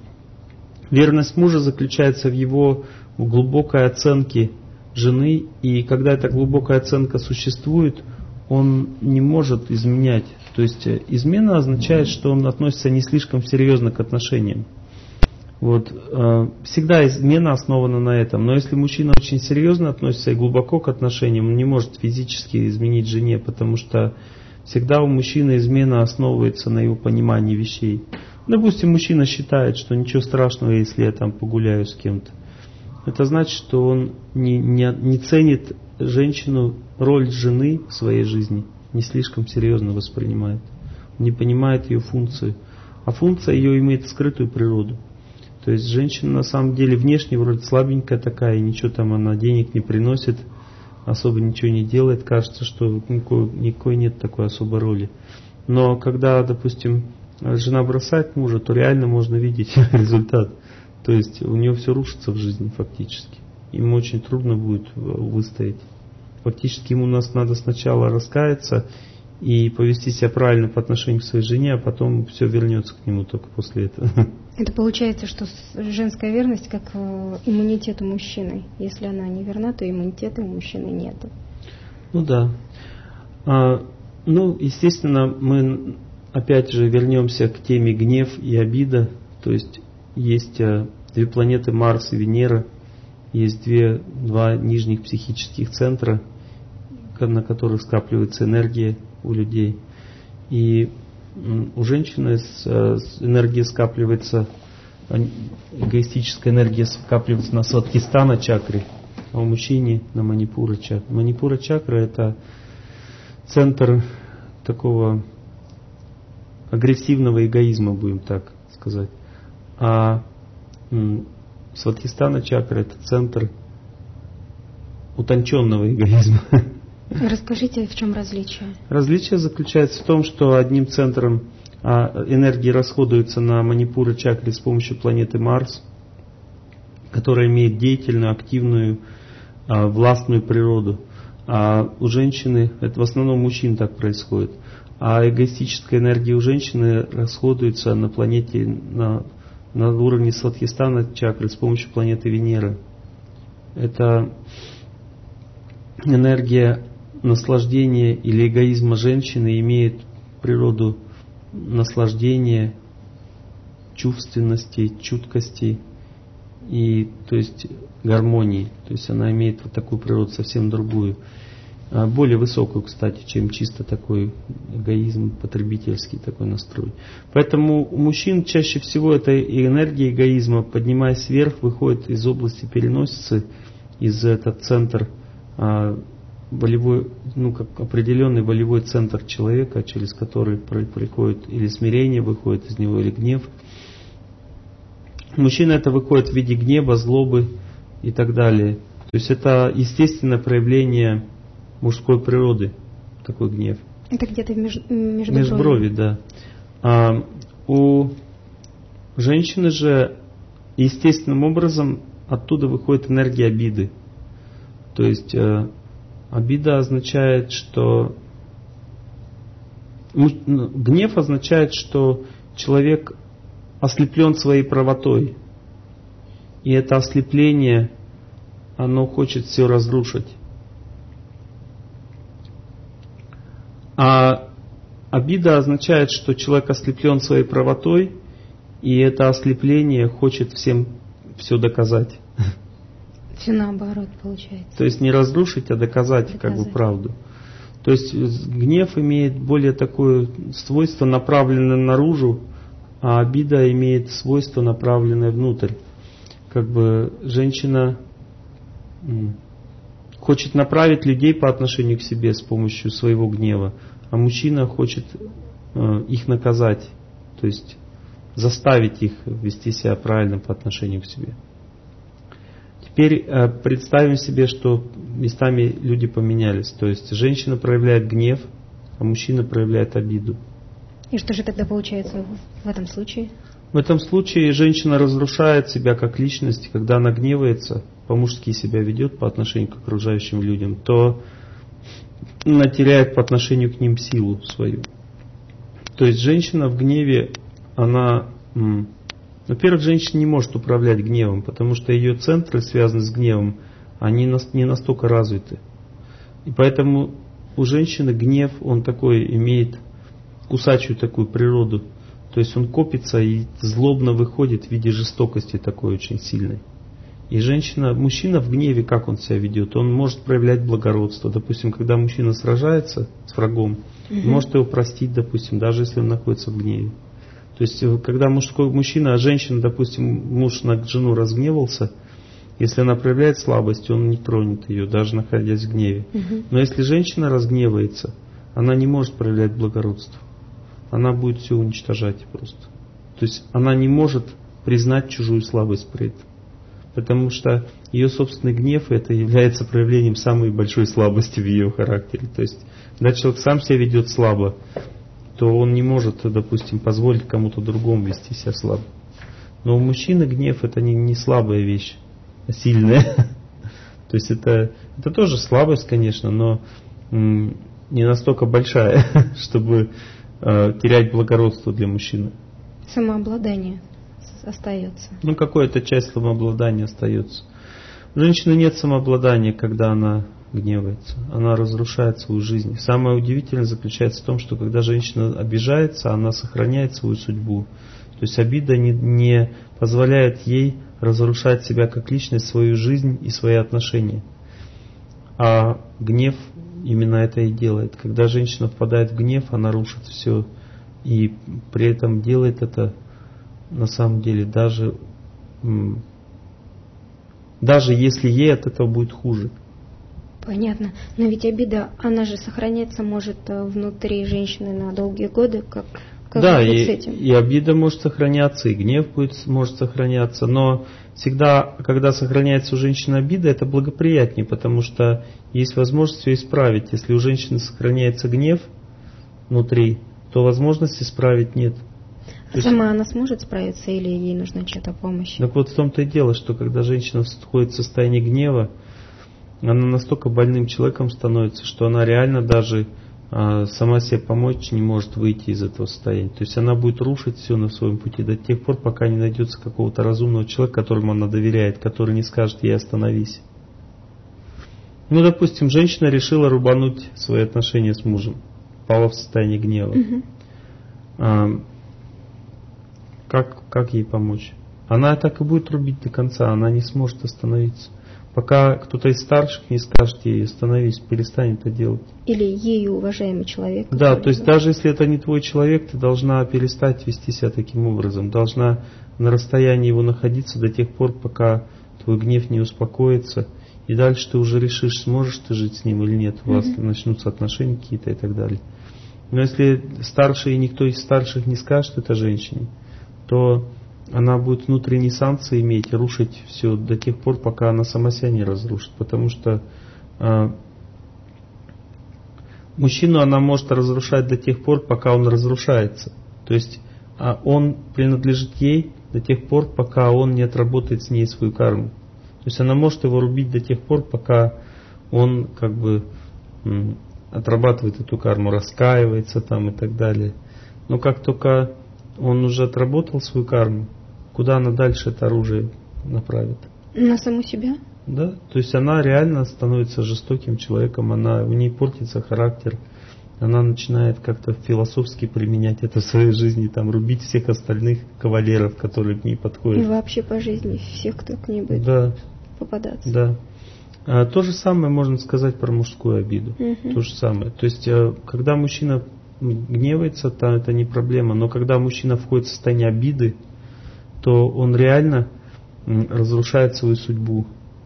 верность мужа заключается в его глубокой оценке жены. И когда эта глубокая оценка существует, он не может изменять. То есть измена означает, что он относится не слишком серьезно к отношениям. Вот. Всегда измена основана на этом. Но если мужчина очень серьезно относится и глубоко к отношениям, он не может физически изменить жене, потому что всегда у мужчины измена основывается на его понимании вещей. Допустим, мужчина считает, что ничего страшного, если я там погуляю с кем-то. Это значит, что он не, не, не ценит женщину, роль жены в своей жизни, не слишком серьезно воспринимает, не понимает ее функцию. А функция ее имеет скрытую природу. То есть женщина на самом деле внешне вроде слабенькая такая, и ничего там она денег не приносит, особо ничего не делает, кажется, что никакой, никакой нет такой особой роли. Но когда, допустим, жена бросает мужа, то реально можно видеть результат. То есть у нее все рушится в жизни фактически. Ему очень трудно будет выстоять. Фактически ему нас надо сначала раскаяться и повести себя правильно по отношению к своей жене, а потом все вернется к нему только после этого. Это получается, что женская верность как иммунитет у мужчины. Если она не верна, то иммунитета у мужчины нет. Ну да. А, ну, естественно, мы опять же вернемся к теме гнев и обида. То есть есть две планеты Марс и Венера, есть две, два нижних психических центра, на которых скапливается энергия у людей. И у женщины энергия скапливается, эгоистическая энергия скапливается на Свадхистхана чакре, а у мужчины на Манипура чакре. Манипура чакра — это центр такого агрессивного эгоизма, будем так сказать. А Свадхистхана чакра — это центр утонченного эгоизма. Расскажите, в чем различие? Различие заключается в том, что одним центром энергии расходуется на Манипура чакре с помощью планеты Марс, которая имеет деятельную, активную, властную природу. А у женщины, это в основном у мужчин так происходит, а эгоистическая энергия у женщины расходуется на планете, на, на уровне Свадхистхана чакры с помощью планеты Венера. Это энергия наслаждения или эгоизма женщины имеет природу наслаждения, чувственности, чуткости и, то есть, гармонии. То есть она имеет вот такую природу, совсем другую. Более высокую, кстати, чем чисто такой эгоизм, потребительский такой настрой. Поэтому у мужчин чаще всего эта энергия эгоизма, поднимаясь вверх, выходит из области переносицы, из этот центр волевой, ну, как определенный волевой центр человека, через который приходит или смирение выходит из него, или гнев. Мужчина это выходит в виде гнева, злобы и так далее. То есть это естественное проявление мужской природы, такой гнев. Это где-то меж, между Межброви, да. А у женщины же естественным образом оттуда выходит энергия обиды. То есть э, обида означает, что гнев означает, что человек ослеплен своей правотой. И это ослепление, оно хочет все разрушить. А обида означает, что человек ослеплен своей правотой, и это ослепление хочет всем все доказать. Все наоборот получается. То есть не разрушить, а доказать, доказать. как бы правду. То есть гнев имеет более такое свойство, направленное наружу, а обида имеет свойство, направленное внутрь. Как бы женщина хочет направить людей по отношению к себе с помощью своего гнева, а мужчина хочет их наказать, то есть заставить их вести себя правильно по отношению к себе. Теперь представим себе, что местами люди поменялись. То есть женщина проявляет гнев, а мужчина проявляет обиду. И что же тогда получается в этом случае? В этом случае женщина разрушает себя как личность, когда она гневается, по-мужски себя ведет по отношению к окружающим людям, то она теряет по отношению к ним силу свою. То есть женщина в гневе, она... Во-первых, женщина не может управлять гневом, потому что ее центры, связанные с гневом, они не настолько развиты. И поэтому у женщины гнев, он такой имеет кусачую такую природу. То есть он копится и злобно выходит в виде жестокости такой очень сильной. И женщина, мужчина в гневе, как он себя ведет? Он может проявлять благородство. Допустим, когда мужчина сражается с врагом, угу. может его простить, допустим, даже если он находится в гневе. То есть, когда мужской мужчина, а женщина, допустим, муж на жену разгневался, если она проявляет слабость, он не тронет ее, даже находясь в гневе. Угу. Но если женщина разгневается, она не может проявлять благородство. Она будет все уничтожать просто. То есть, она не может признать чужую слабость при этом. Потому что ее собственный гнев, это является проявлением самой большой слабости в ее характере. То есть, когда человек сам себя ведет слабо, то он не может, допустим, позволить кому-то другому вести себя слабо. Но у мужчины гнев это не, не слабая вещь, а сильная. То есть это, это тоже слабость, конечно, но м, не настолько большая, чтобы э, терять благородство для мужчины. Самообладание остается. Ну, какая-то часть самообладания остается. У женщины нет самообладания, когда она гневается. Она разрушает свою жизнь. Самое удивительное заключается в том, что когда женщина обижается, она сохраняет свою судьбу. То есть обида не, не позволяет ей разрушать себя как личность, свою жизнь и свои отношения. А гнев именно это и делает. Когда женщина впадает в гнев, она рушит все. И при этом делает это на самом деле даже, даже если ей от этого будет хуже. Понятно. Но ведь обида, она же сохраняться может внутри женщины на долгие годы, как, как да, быть и, с этим? и обида может сохраняться, и гнев будет, может сохраняться, но всегда, когда сохраняется у женщины обида, это благоприятнее, потому что есть возможность ее исправить. Если у женщины сохраняется гнев внутри, то возможности исправить нет. А сама она сможет справиться или ей нужна чья-то помощь? Так вот в том-то и дело, что когда женщина входит в состояние гнева, она настолько больным человеком становится, что она реально даже а, сама себе помочь не может выйти из этого состояния. То есть она будет рушить все на своем пути до тех пор, пока не найдется какого-то разумного человека, которому она доверяет, который не скажет ей остановись. Ну, допустим, женщина решила рубануть свои отношения с мужем, пала в состояние гнева. Угу. А, как, как ей помочь? Она так и будет рубить до конца, она не сможет остановиться. Пока кто-то из старших не скажет ей остановись, перестань это делать. Или ею уважаемый человек. Да, то есть даже если это не твой человек, ты должна перестать вести себя таким образом. Должна на расстоянии его находиться до тех пор, пока твой гнев не успокоится. И дальше ты уже решишь, сможешь ты жить с ним или нет. У вас mm-hmm. начнутся отношения какие-то и так далее. Но если старший, никто из старших не скажет это женщине, то она будет внутренние санкции иметь, рушить все до тех пор, пока она сама себя не разрушит. Потому что э, мужчину она может разрушать до тех пор, пока он разрушается. То есть а он принадлежит ей до тех пор, пока он не отработает с ней свою карму. То есть она может его рубить до тех пор, пока он как бы м, отрабатывает эту карму, раскаивается там и так далее. Но как только он уже отработал свою карму, куда она дальше это оружие направит? На саму себя? Да, то есть она реально становится жестоким человеком, она, у нее портится характер, она начинает как-то философски применять это в своей жизни, там, рубить всех остальных кавалеров, которые к ней подходят. И вообще по жизни всех, кто к ней будет да. попадаться. Да. А, то же самое можно сказать про мужскую обиду. Угу. То же самое. То есть, когда мужчина гневается, то это не проблема, но когда мужчина входит в состояние обиды, то он реально разрушает свою судьбу.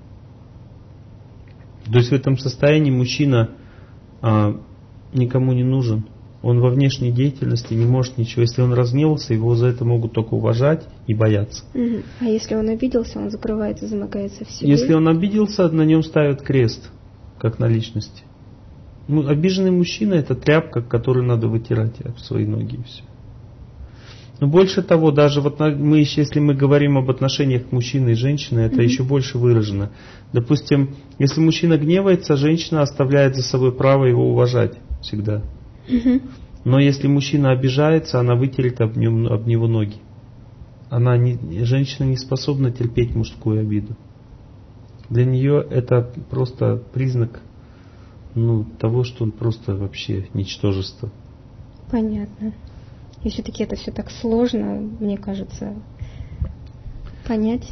То есть в этом состоянии мужчина а, никому не нужен. Он во внешней деятельности не может ничего. Если он разгневался, его за это могут только уважать и бояться. Угу. А если он обиделся, он закрывается, замыкается в себе? Если он обиделся, на нем ставят крест, как на личности. Ну, обиженный мужчина — это тряпка, которую надо вытирать об свои ноги и все. Но больше того, даже вот мы, если мы говорим об отношениях мужчины и женщины, это mm-hmm. еще больше выражено. Допустим, если мужчина гневается, женщина оставляет за собой право его уважать всегда. Mm-hmm. Но если мужчина обижается, она вытерет об, нем, об него ноги. Она не, женщина не способна терпеть мужскую обиду. Для нее это просто признак ну, того, что он просто вообще ничтожество. Понятно. И все-таки это все так сложно, мне кажется, понять.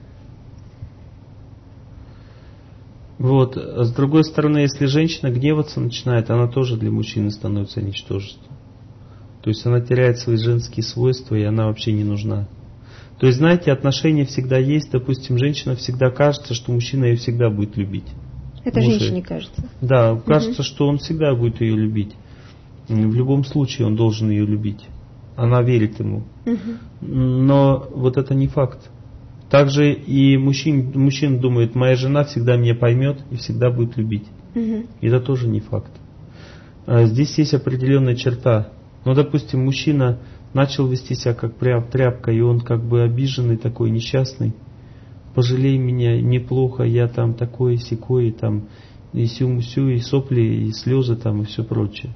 Вот. А с другой стороны, если женщина гневаться начинает, она тоже для мужчины становится ничтожеством. То есть она теряет свои женские свойства, и она вообще не нужна. То есть, знаете, отношения всегда есть. Допустим, женщина всегда кажется, что мужчина ее всегда будет любить. Это Муж женщине кажется? Да, кажется, угу. что он всегда будет ее любить. В любом случае он должен ее любить. Она верит ему. Угу. Но вот это не факт. Также и мужчин, мужчина думает, моя жена всегда меня поймет и всегда будет любить. Угу. И это тоже не факт. Здесь есть определенная черта. Ну, допустим, мужчина начал вести себя как тряпка, и он как бы обиженный, такой несчастный. Пожалей меня, неплохо, я там такой, сякой, и там и сю-мусю, и сопли, и слезы там, и все прочее.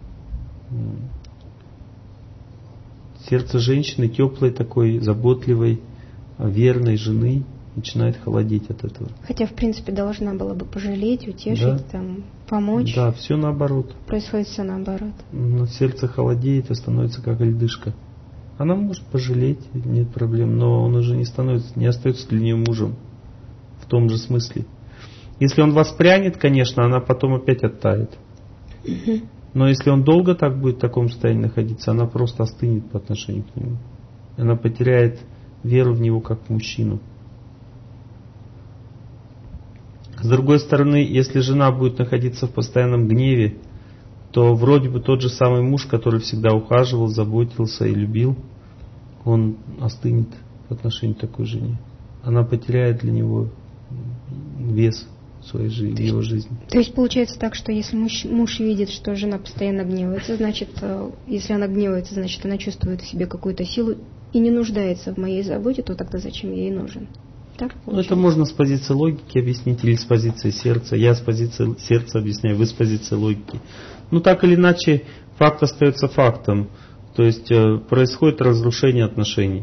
Сердце женщины теплой такой, заботливой, верной жены начинает холодеть от этого. Хотя, в принципе, должна была бы пожалеть, утешить, да. там, помочь. Да, все наоборот. Происходит все наоборот. Но сердце холодеет и становится как льдышка. Она может пожалеть, нет проблем, но он уже не становится, не остается для нее мужем в том же смысле. Если он воспрянет, конечно, она потом опять оттает. Угу. Но если он долго так будет в таком состоянии находиться, она просто остынет по отношению к нему. Она потеряет веру в него как в мужчину. С другой стороны, если жена будет находиться в постоянном гневе, то вроде бы тот же самый муж, который всегда ухаживал, заботился и любил, он остынет в отношении такой жене. Она потеряет для него вес в своей жизни, в его жизни. То есть получается так, что если муж, муж видит, что жена постоянно гневается, значит, если она гневается, значит, она чувствует в себе какую-то силу и не нуждается в моей заботе, то тогда зачем я ей нужен? Так, ну, это можно с позиции логики объяснить или с позиции сердца. Я с позиции сердца объясняю, вы с позиции логики. Ну, так или иначе, факт остается фактом. То есть э, происходит разрушение отношений.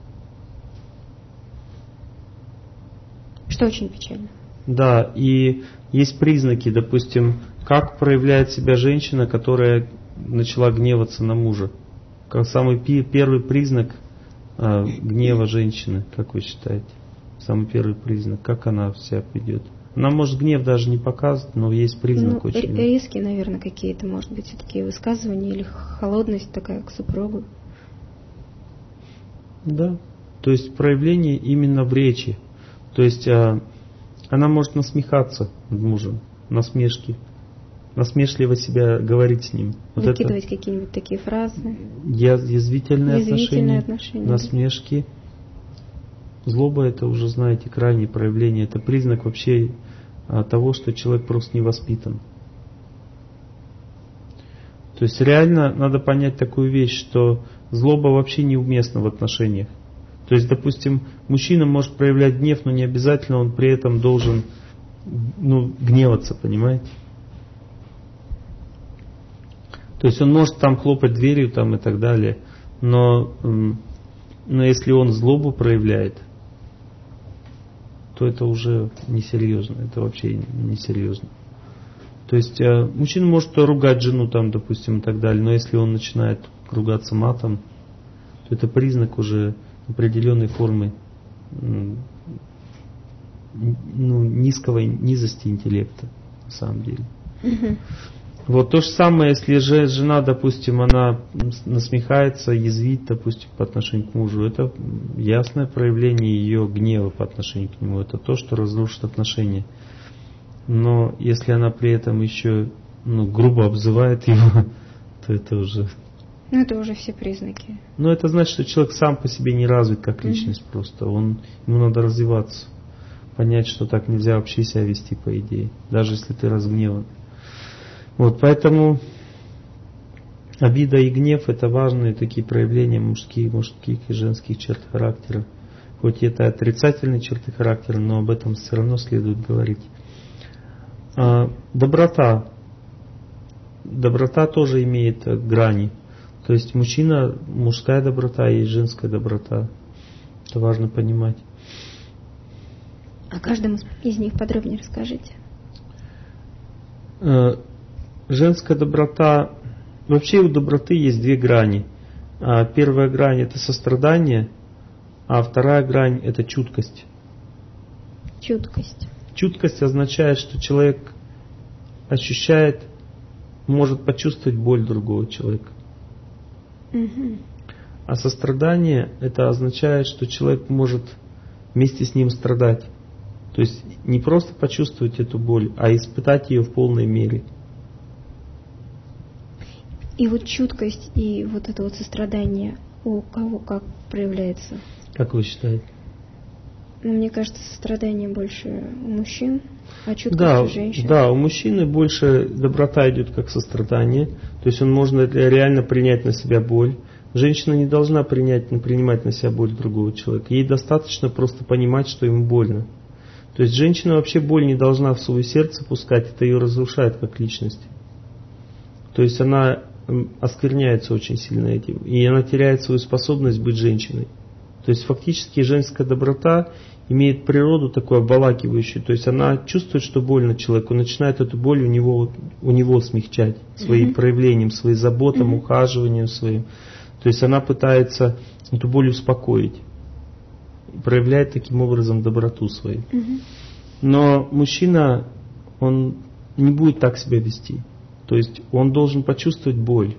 Что очень печально. Да, и есть признаки, допустим, как проявляет себя женщина, которая начала гневаться на мужа. Как самый пи- первый признак э, гнева женщины, как вы считаете? Самый первый признак, как она себя ведет. Она может гнев даже не показывать, но есть признак ну, очень. Резкие, наверное, какие-то, может быть, все-таки высказывания или холодность такая к супругу. Да, то есть проявление именно в речи. То есть а, она может насмехаться над мужем, насмешки, насмешливо себя говорить с ним. Вот выкидывать это, какие-нибудь такие фразы. Язвительные, Язвительные отношения, отношения, насмешки. Злоба — это уже, знаете, крайнее проявление. Это признак вообще того, что человек просто не воспитан. То есть реально надо понять такую вещь, что злоба вообще неуместна в отношениях. То есть, допустим, мужчина может проявлять гнев, но не обязательно он при этом должен, ну, гневаться, понимаете? То есть он может там хлопать дверью там, и так далее, но, но если он злобу проявляет, то это уже несерьезно, это вообще несерьезно. То есть э, мужчина может ругать жену там, допустим, и так далее, но если он начинает ругаться матом, то это признак уже определенной формы ну, низкого, низости интеллекта, на самом деле. Mm-hmm. Вот то же самое, если же жена, допустим, она насмехается, язвит, допустим, по отношению к мужу, это ясное проявление ее гнева по отношению к нему, это то, что разрушит отношения. Но если она при этом еще ну, грубо обзывает его, то это уже... Ну, это уже все признаки. Ну, это значит, что человек сам по себе не развит как личность mm-hmm. просто. Он, ему надо развиваться. Понять, что так нельзя вообще себя вести, по идее. Даже если ты разгневан. Вот, поэтому обида и гнев — это важные такие проявления мужских, мужских и женских черт характера. Хоть это отрицательные черты характера, но об этом все равно следует говорить. А, доброта. Доброта тоже имеет грани. То есть мужчина, мужская доброта и женская доброта. Это важно понимать. О каждом из них подробнее расскажите. А, женская доброта. Вообще у доброты есть две грани. А, первая грань — это сострадание, а вторая грань — это чуткость. Чуткость. Чуткость означает, что человек ощущает, может почувствовать боль другого человека. Угу. А сострадание — это означает, что человек может вместе с ним страдать. То есть не просто почувствовать эту боль, а испытать ее в полной мере. И вот чуткость и вот это вот сострадание у кого как проявляется? Как вы считаете? Ну, мне кажется, сострадание больше у мужчин, а чуткость да, у женщин. Да, у мужчины больше доброта идет как сострадание. То есть он может реально принять на себя боль. Женщина не должна принять, принимать на себя боль другого человека. Ей достаточно просто понимать, что ему больно. То есть женщина вообще боль не должна в свое сердце пускать, это ее разрушает как личность. То есть она оскверняется очень сильно этим, и она теряет свою способность быть женщиной. То есть фактически женская доброта имеет природу такую обволакивающую, то есть она чувствует, что больно человеку, начинает эту боль у него, у него смягчать своим mm-hmm. проявлением, своим заботам, mm-hmm. ухаживанием своим. То есть она пытается эту боль успокоить, проявляет таким образом доброту свою. Mm-hmm. Но мужчина, он не будет так себя вести. То есть он должен почувствовать боль.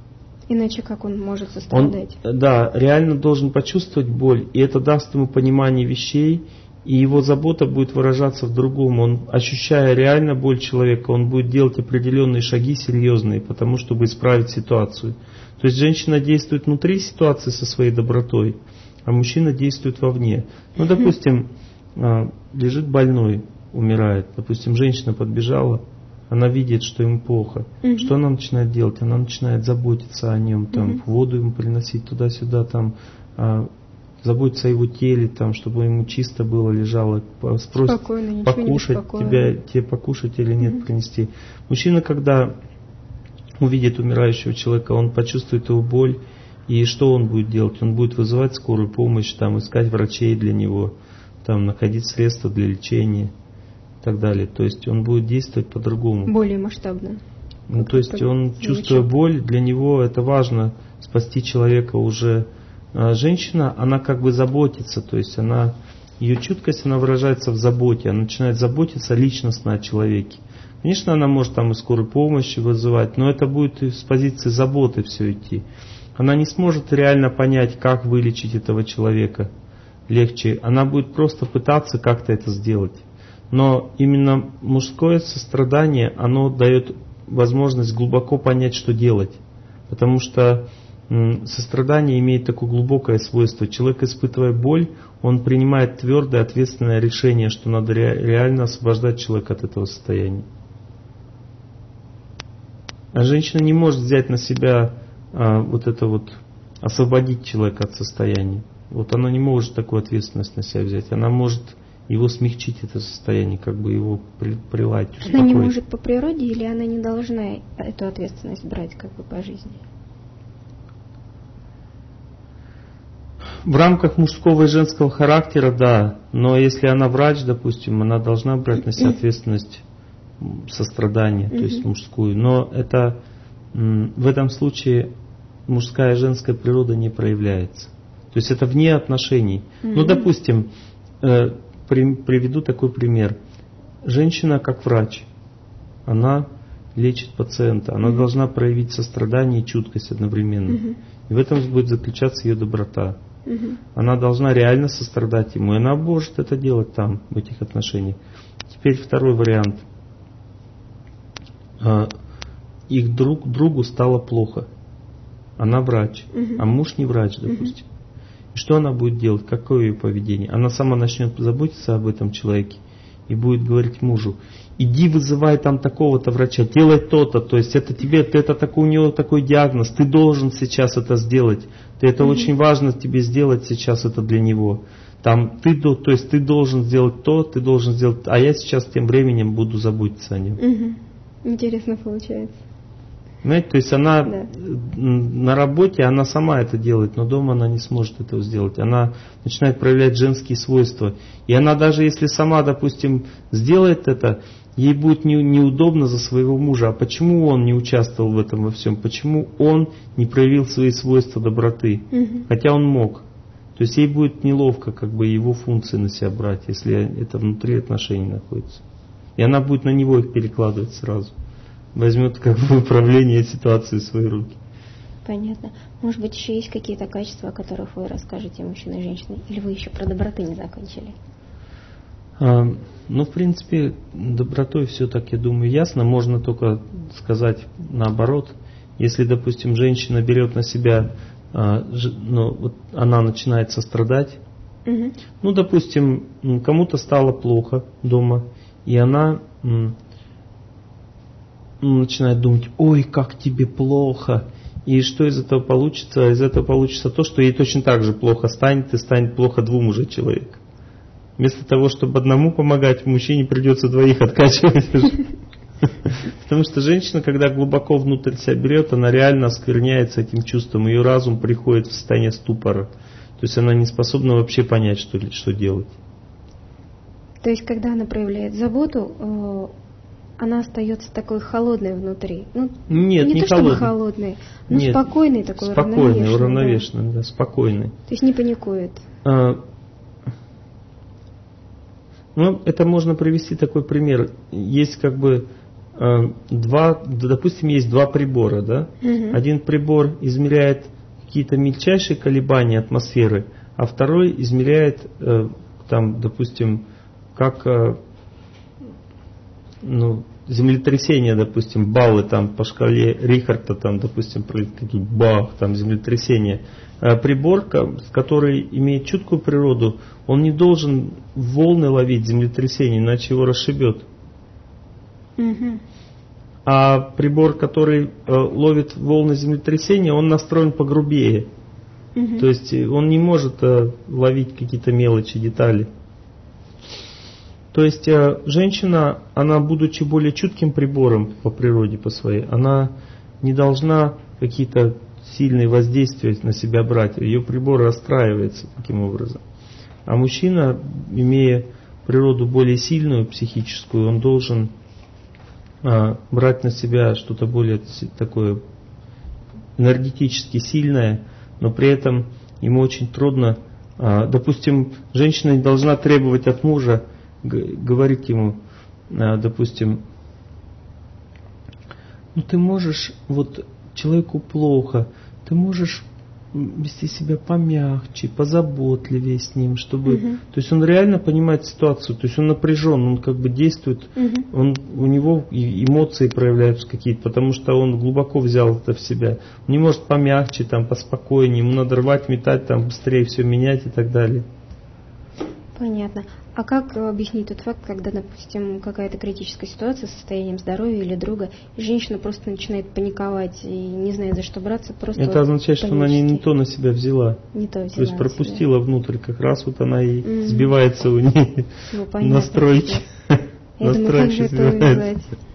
Иначе как он может сострадать? Он, да, реально должен почувствовать боль, и это даст ему понимание вещей, и его забота будет выражаться в другом. Он, ощущая реально боль человека, он будет делать определенные шаги серьезные, потому чтобы исправить ситуацию. То есть женщина действует внутри ситуации со своей добротой, а мужчина действует вовне. Ну, допустим, лежит больной, умирает. Допустим, женщина подбежала, она видит, что ему плохо. Mm-hmm. Что она начинает делать? Она начинает заботиться о нем, там, mm-hmm. воду ему приносить туда-сюда, там, а, заботиться о его теле, там, чтобы ему чисто было, лежало, спросит покушать тебя, тебе покушать или нет, mm-hmm. принести. Мужчина, когда увидит умирающего человека, он почувствует его боль, и что он будет делать? Он будет вызывать скорую помощь, там, искать врачей для него, там, находить средства для лечения. И так далее. То есть он будет действовать по-другому. Более масштабно. Ну, то есть он, чувствуя боль, для него это важно спасти человека уже. А женщина, она как бы заботится, то есть она, ее чуткость, она выражается в заботе, она начинает заботиться личностно о человеке. Конечно, она может там и скорую помощь вызывать, но это будет с позиции заботы все идти. Она не сможет реально понять, как вылечить этого человека легче. Она будет просто пытаться как-то это сделать. Но именно мужское сострадание, оно дает возможность глубоко понять, что делать. Потому что сострадание имеет такое глубокое свойство. Человек, испытывая боль, он принимает твердое, ответственное решение, что надо реально освобождать человека от этого состояния. А женщина не может взять на себя а, вот это вот, освободить человека от состояния. Вот она не может такую ответственность на себя взять. Она может его смягчить, это состояние, как бы его при, приладить, успокоить. Она не может по природе, или она не должна эту ответственность брать как бы по жизни? В рамках мужского и женского характера, да. Но если она врач, допустим, она должна брать на себя ответственность сострадания, то есть мужскую. Но это в этом случае мужская и женская природа не проявляется. То есть это вне отношений. Ну, допустим, э, при, приведу такой пример. Женщина как врач, она лечит пациента, она должна проявить сострадание и чуткость одновременно. И в этом будет заключаться ее доброта. Она должна реально сострадать ему, и она может это делать там, в этих отношениях. Теперь второй вариант. Их друг другу стало плохо. Она врач, а муж не врач, допустим. И что она будет делать? Какое ее поведение? Она сама начнет заботиться об этом человеке и будет говорить мужу: иди вызывай там такого-то врача, делай то-то, то есть это тебе, ты, это такой, у него такой диагноз, ты должен сейчас это сделать, ты, это mm-hmm. очень важно тебе сделать сейчас это для него. Там, ты, то есть ты должен сделать то, ты должен сделать, а я сейчас тем временем буду заботиться о нем. Mm-hmm. Интересно получается. Знаете, то есть она да. на работе, она сама это делает, но дома она не сможет этого сделать. Она начинает проявлять женские свойства. И она даже если сама, допустим, сделает это, ей будет не, неудобно за своего мужа. А почему он не участвовал в этом во всем? Почему он не проявил свои свойства доброты? Угу. Хотя он мог. То есть ей будет неловко как бы его функции на себя брать, если это внутри отношений находится. И она будет на него их перекладывать сразу. Возьмет как бы управление ситуацией в свои руки. Понятно. Может быть, еще есть какие-то качества, о которых вы расскажете мужчине и женщине? Или вы еще про доброту не закончили? А, ну, в принципе, добротой все так, я думаю, ясно. Можно только сказать наоборот. Если, допустим, женщина берет на себя, а, ж, ну, вот она начинает сострадать. Угу. Ну, допустим, кому-то стало плохо дома, и она... начинает думать: ой, как тебе плохо. И что из этого получится? Из этого получится то, что ей точно так же плохо станет, и станет плохо двум уже человекам. Вместо того, чтобы одному помогать, мужчине придется двоих откачивать. Потому что женщина, когда глубоко внутрь себя берет, она реально оскверняется этим чувством. Ее разум приходит в состояние ступора. То есть она не способна вообще понять, что, что делать. То есть, когда она проявляет заботу, она остается такой холодной внутри. Ну, Нет, не, не то холодной. чтобы холодной, но Нет, спокойный такой, спокойный, уравновешенный, да. Да, спокойный. То есть не паникует. А, ну, это можно привести такой пример. Есть как бы а, два, допустим, есть два прибора, да? Угу. Один прибор измеряет какие-то мельчайшие колебания атмосферы, а второй измеряет, а, там, допустим, как а, ну, землетрясение, допустим, баллы там по шкале Рихарта, там, допустим, тут бах, там землетрясение. А прибор, который имеет чуткую природу, он не должен волны ловить землетрясение, иначе его расшибет. Угу. А прибор, который э, ловит волны землетрясения, он настроен погрубее. Угу. То есть он не может э, ловить какие-то мелочи, детали. То есть женщина, она, будучи более чутким прибором по природе, по своей, она не должна какие-то сильные воздействия на себя брать. Ее прибор расстраивается таким образом. А мужчина, имея природу более сильную, психическую, он должен а, брать на себя что-то более такое энергетически сильное, но при этом ему очень трудно. А, допустим, женщина не должна требовать от мужа, говорит ему, допустим: ну ты можешь, вот человеку плохо, ты можешь вести себя помягче, позаботливее с ним, чтобы... Угу. То есть он реально понимает ситуацию, то есть он напряжен, он как бы действует, угу. он, у него эмоции проявляются какие-то, потому что он глубоко взял это в себя. Он не может помягче, там, поспокойнее, ему надо рвать, метать, там, быстрее все менять и так далее. Понятно. А как объяснить тот факт, когда, допустим, какая-то критическая ситуация с состоянием здоровья или друга, и женщина просто начинает паниковать и не знает, за что браться, просто... Это вот означает, что она не, не то на себя взяла. Не то взяла. То есть пропустила себя внутрь, как раз вот она и mm-hmm. сбивается у нее ну, понятно, настройки. Я думаю, как же это увязать?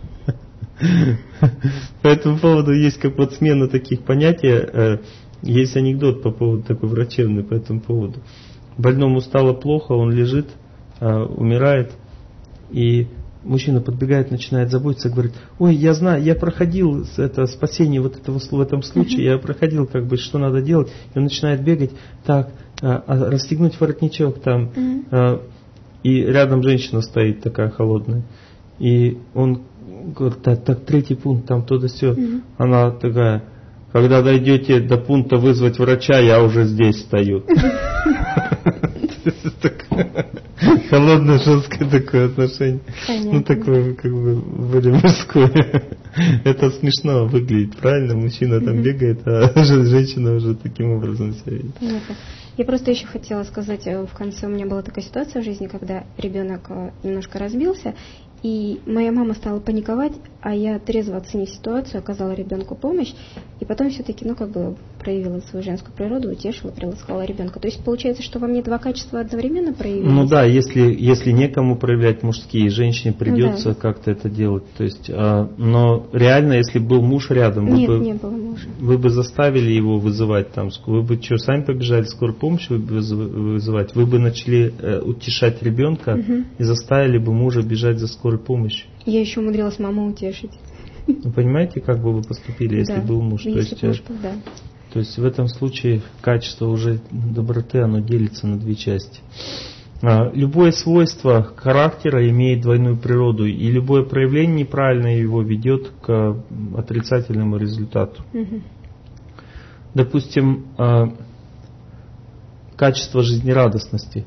По этому поводу есть как вот смена таких понятий. Есть анекдот по поводу такой врачебный по этому поводу. Больному стало плохо, он лежит, умирает, и мужчина подбегает, начинает заботиться, говорит: ой, я знаю, я проходил это спасение вот этого, в этом случае, я проходил, как бы, что надо делать, и он начинает бегать, так, а, расстегнуть воротничок там, а, и рядом женщина стоит такая холодная, и он говорит: так, так третий пункт, там то да сё, она такая: когда дойдете до пункта вызвать врача, я уже здесь стою. Холодное, жесткое такое отношение. Понятно. Ну, такое, как бы, более мужское. Это смешно выглядит, правильно? Мужчина там бегает, а женщина уже таким образом себя видит. Понятно. Я просто еще хотела сказать, в конце у меня была такая ситуация в жизни, когда ребенок немножко разбился, и моя мама стала паниковать, а я трезво оценив ситуацию, оказала ребенку помощь, и потом все-таки, ну, как бы проявила свою женскую природу, утешила, приласкала ребенка. То есть получается, что во мне два качества одновременно проявились? Ну да, если, если некому проявлять мужские, женщине придется ну, да. как-то это делать. То есть, а, но реально, если был муж рядом, вы, Нет, бы, не было мужа. вы бы заставили его вызывать там, вы бы что, сами побежали скорую помощь вызывать, вы бы начали э, утешать ребенка угу. и заставили бы мужа бежать за скорой помощью. Я еще умудрилась маму утешить. Вы понимаете, как бы вы поступили, если да, был муж? То если есть, муж был, да. То есть в этом случае качество уже доброты, оно делится на две части. Любое свойство характера имеет двойную природу, и любое проявление неправильное его ведет к отрицательному результату. Угу. Допустим, качество жизнерадостности.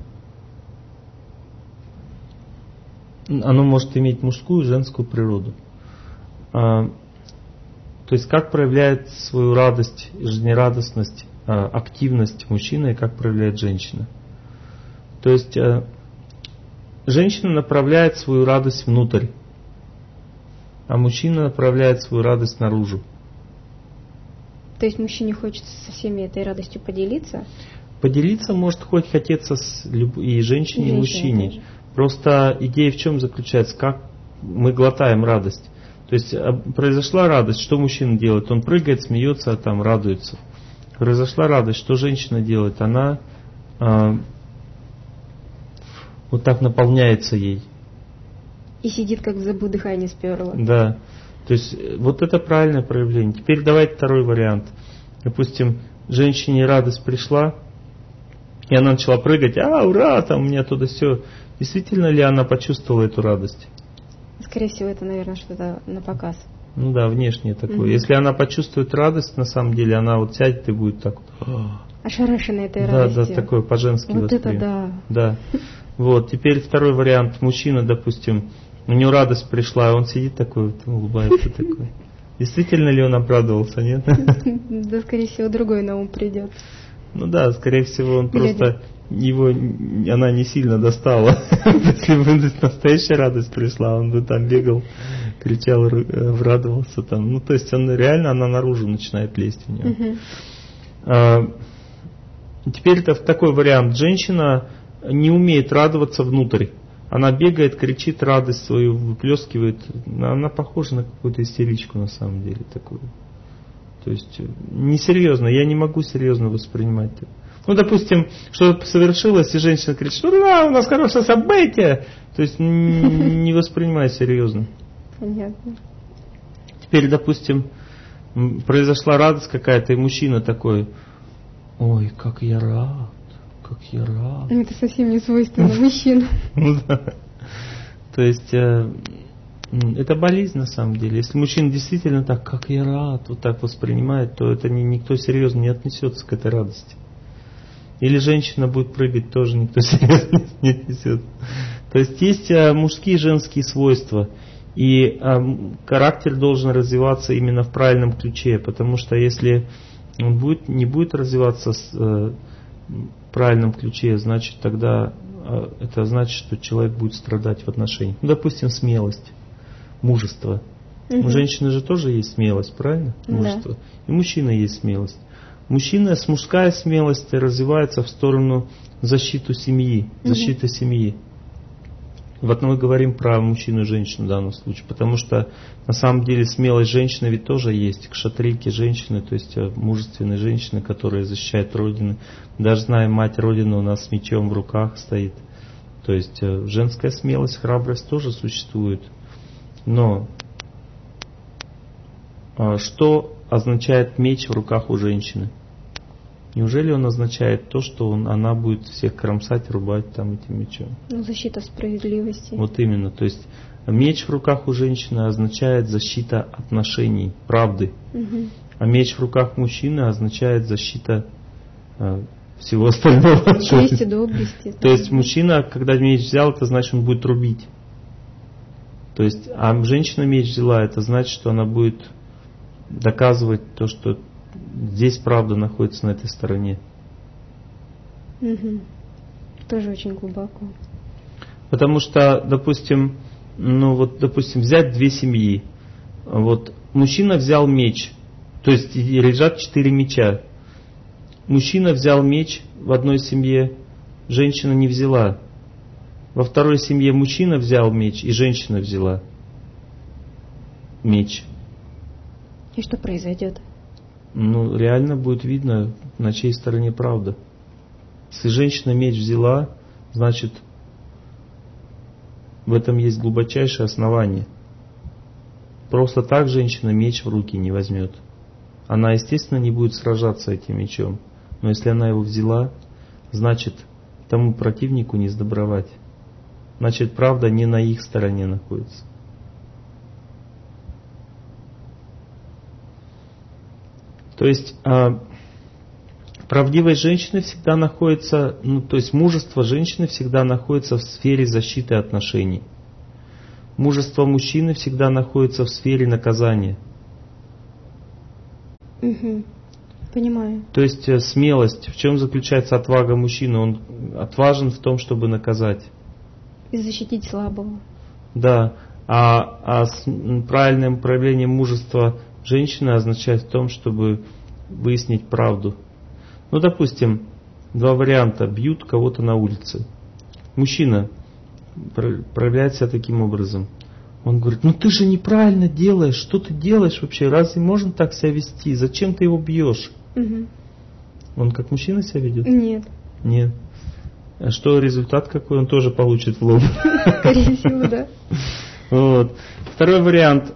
Оно может иметь мужскую и женскую природу. То есть как проявляет свою радость, жизнерадостность, активность мужчина и как проявляет женщина. То есть женщина направляет свою радость внутрь, а мужчина направляет свою радость наружу. То есть мужчине хочется со всеми этой радостью поделиться? Поделиться может хоть хотеться с люб... и женщине, и, и мужчине. Тоже. Просто идея в чем заключается? Как мы глотаем радость. То есть произошла радость, что мужчина делает? Он прыгает, смеется, там радуется. Произошла радость, что женщина делает? Она а, вот так наполняется ей. И сидит, как в забу дыхание сперла. Да. То есть вот это правильное проявление. Теперь давайте второй вариант. Допустим, женщине радость пришла, и она начала прыгать, а, ура, там у меня туда все. Действительно ли она почувствовала эту радость? Скорее всего, это, наверное, что-то на показ. Ну да, внешнее такое. Mm-hmm. Если она почувствует радость, на самом деле, она вот сядет и будет так вот. Ошарашенная этой да, радостью. Да, да, такое по-женски вот восприятие. Это да. Да. Вот, теперь второй вариант. Мужчина, допустим, у него радость пришла, и он сидит такой, вот, улыбается такой. Действительно ли он обрадовался, нет? Да, скорее всего, другой на ум придет. Ну да, скорее всего, он просто... Его, она не сильно достала. Если бы настоящая радость пришла, он бы там бегал, кричал, радовался там. Ну, то есть он реально, она наружу начинает лезть у него. Uh-huh. А, теперь это такой вариант. Женщина не умеет радоваться внутрь. Она бегает, кричит, радость свою выплескивает. Она похожа на какую-то истеричку на самом деле такую. То есть несерьезно, я не могу серьезно воспринимать это. Ну, допустим, что-то совершилось, и женщина кричит: ура, у нас хорошее событие. То есть не воспринимай серьезно. Понятно. Теперь, допустим, произошла радость какая-то, и мужчина такой: ой, как я рад, как я рад. Это совсем не свойственно мужчинам. Ну да. То есть Это болезнь на самом деле. Если мужчина действительно так, как я рад, вот так воспринимает, то это не, никто серьезно не отнесется к этой радости. Или женщина будет прыгать, тоже никто серьезно не отнесется. То есть есть мужские и женские свойства. И характер должен развиваться именно в правильном ключе. Потому что если он будет, не будет развиваться в правильном ключе, значит тогда это значит, что человек будет страдать в отношениях. Ну, допустим, смелость. Мужество. Угу. У женщины же тоже есть смелость, правильно? Мужество. Да. И мужчина есть смелость. Мужчина, с мужская смелость развивается в сторону защиты семьи, угу. защиты семьи. Вот мы говорим про мужчину и женщину в данном случае, потому что на самом деле смелость женщины ведь тоже есть. Кшатрийки женщины, то есть мужественные женщины, которые защищают Родину. Даже зная мать Родины, у нас с мечом в руках стоит. То есть женская смелость, храбрость тоже существует. Но что означает меч в руках у женщины? Неужели он означает то, что он, она будет всех кромсать, рубать там этим мечом? Ну, защита справедливости. Вот именно. То есть меч в руках у женщины означает защита отношений, правды. Угу. А меч в руках мужчины означает защита э, всего остального. Чести, доблести. То есть мужчина, когда меч взял, это значит, он будет рубить. То есть, а женщина меч взяла, это значит, что она будет доказывать то, что здесь правда находится на этой стороне. Угу. Тоже очень глубоко. Потому что, допустим, ну вот, допустим, взять две семьи. Вот мужчина взял меч, то есть лежат четыре меча. Мужчина взял меч в одной семье, женщина не взяла. Во второй семье мужчина взял меч, и женщина взяла меч. И что произойдет? Ну, реально будет видно, на чьей стороне правда. Если женщина меч взяла, значит, в этом есть глубочайшее основание. Просто так женщина меч в руки не возьмет. Она, естественно, не будет сражаться этим мечом. Но если она его взяла, значит, тому противнику не сдобровать. Значит, правда не на их стороне находится. То есть а, правдивость женщины всегда находится, ну, то есть мужество женщины всегда находится в сфере защиты отношений. Мужество мужчины всегда находится в сфере наказания. Угу. Понимаю. То есть смелость, в чем заключается отвага мужчины? Он отважен в том, чтобы наказать. И защитить слабого. Да. А, а с, правильным проявлением мужества женщины означает в том, чтобы выяснить правду. Ну, допустим, два варианта. Бьют кого-то на улице. Мужчина проявляет себя таким образом. Он говорит: ну ты же неправильно делаешь, что ты делаешь вообще? Разве можно так себя вести? Зачем ты его бьешь? Угу. Он как мужчина себя ведет? Нет. Нет. А что результат какой? Он тоже получит в лоб. Скорее всего, да. Вот. Второй вариант.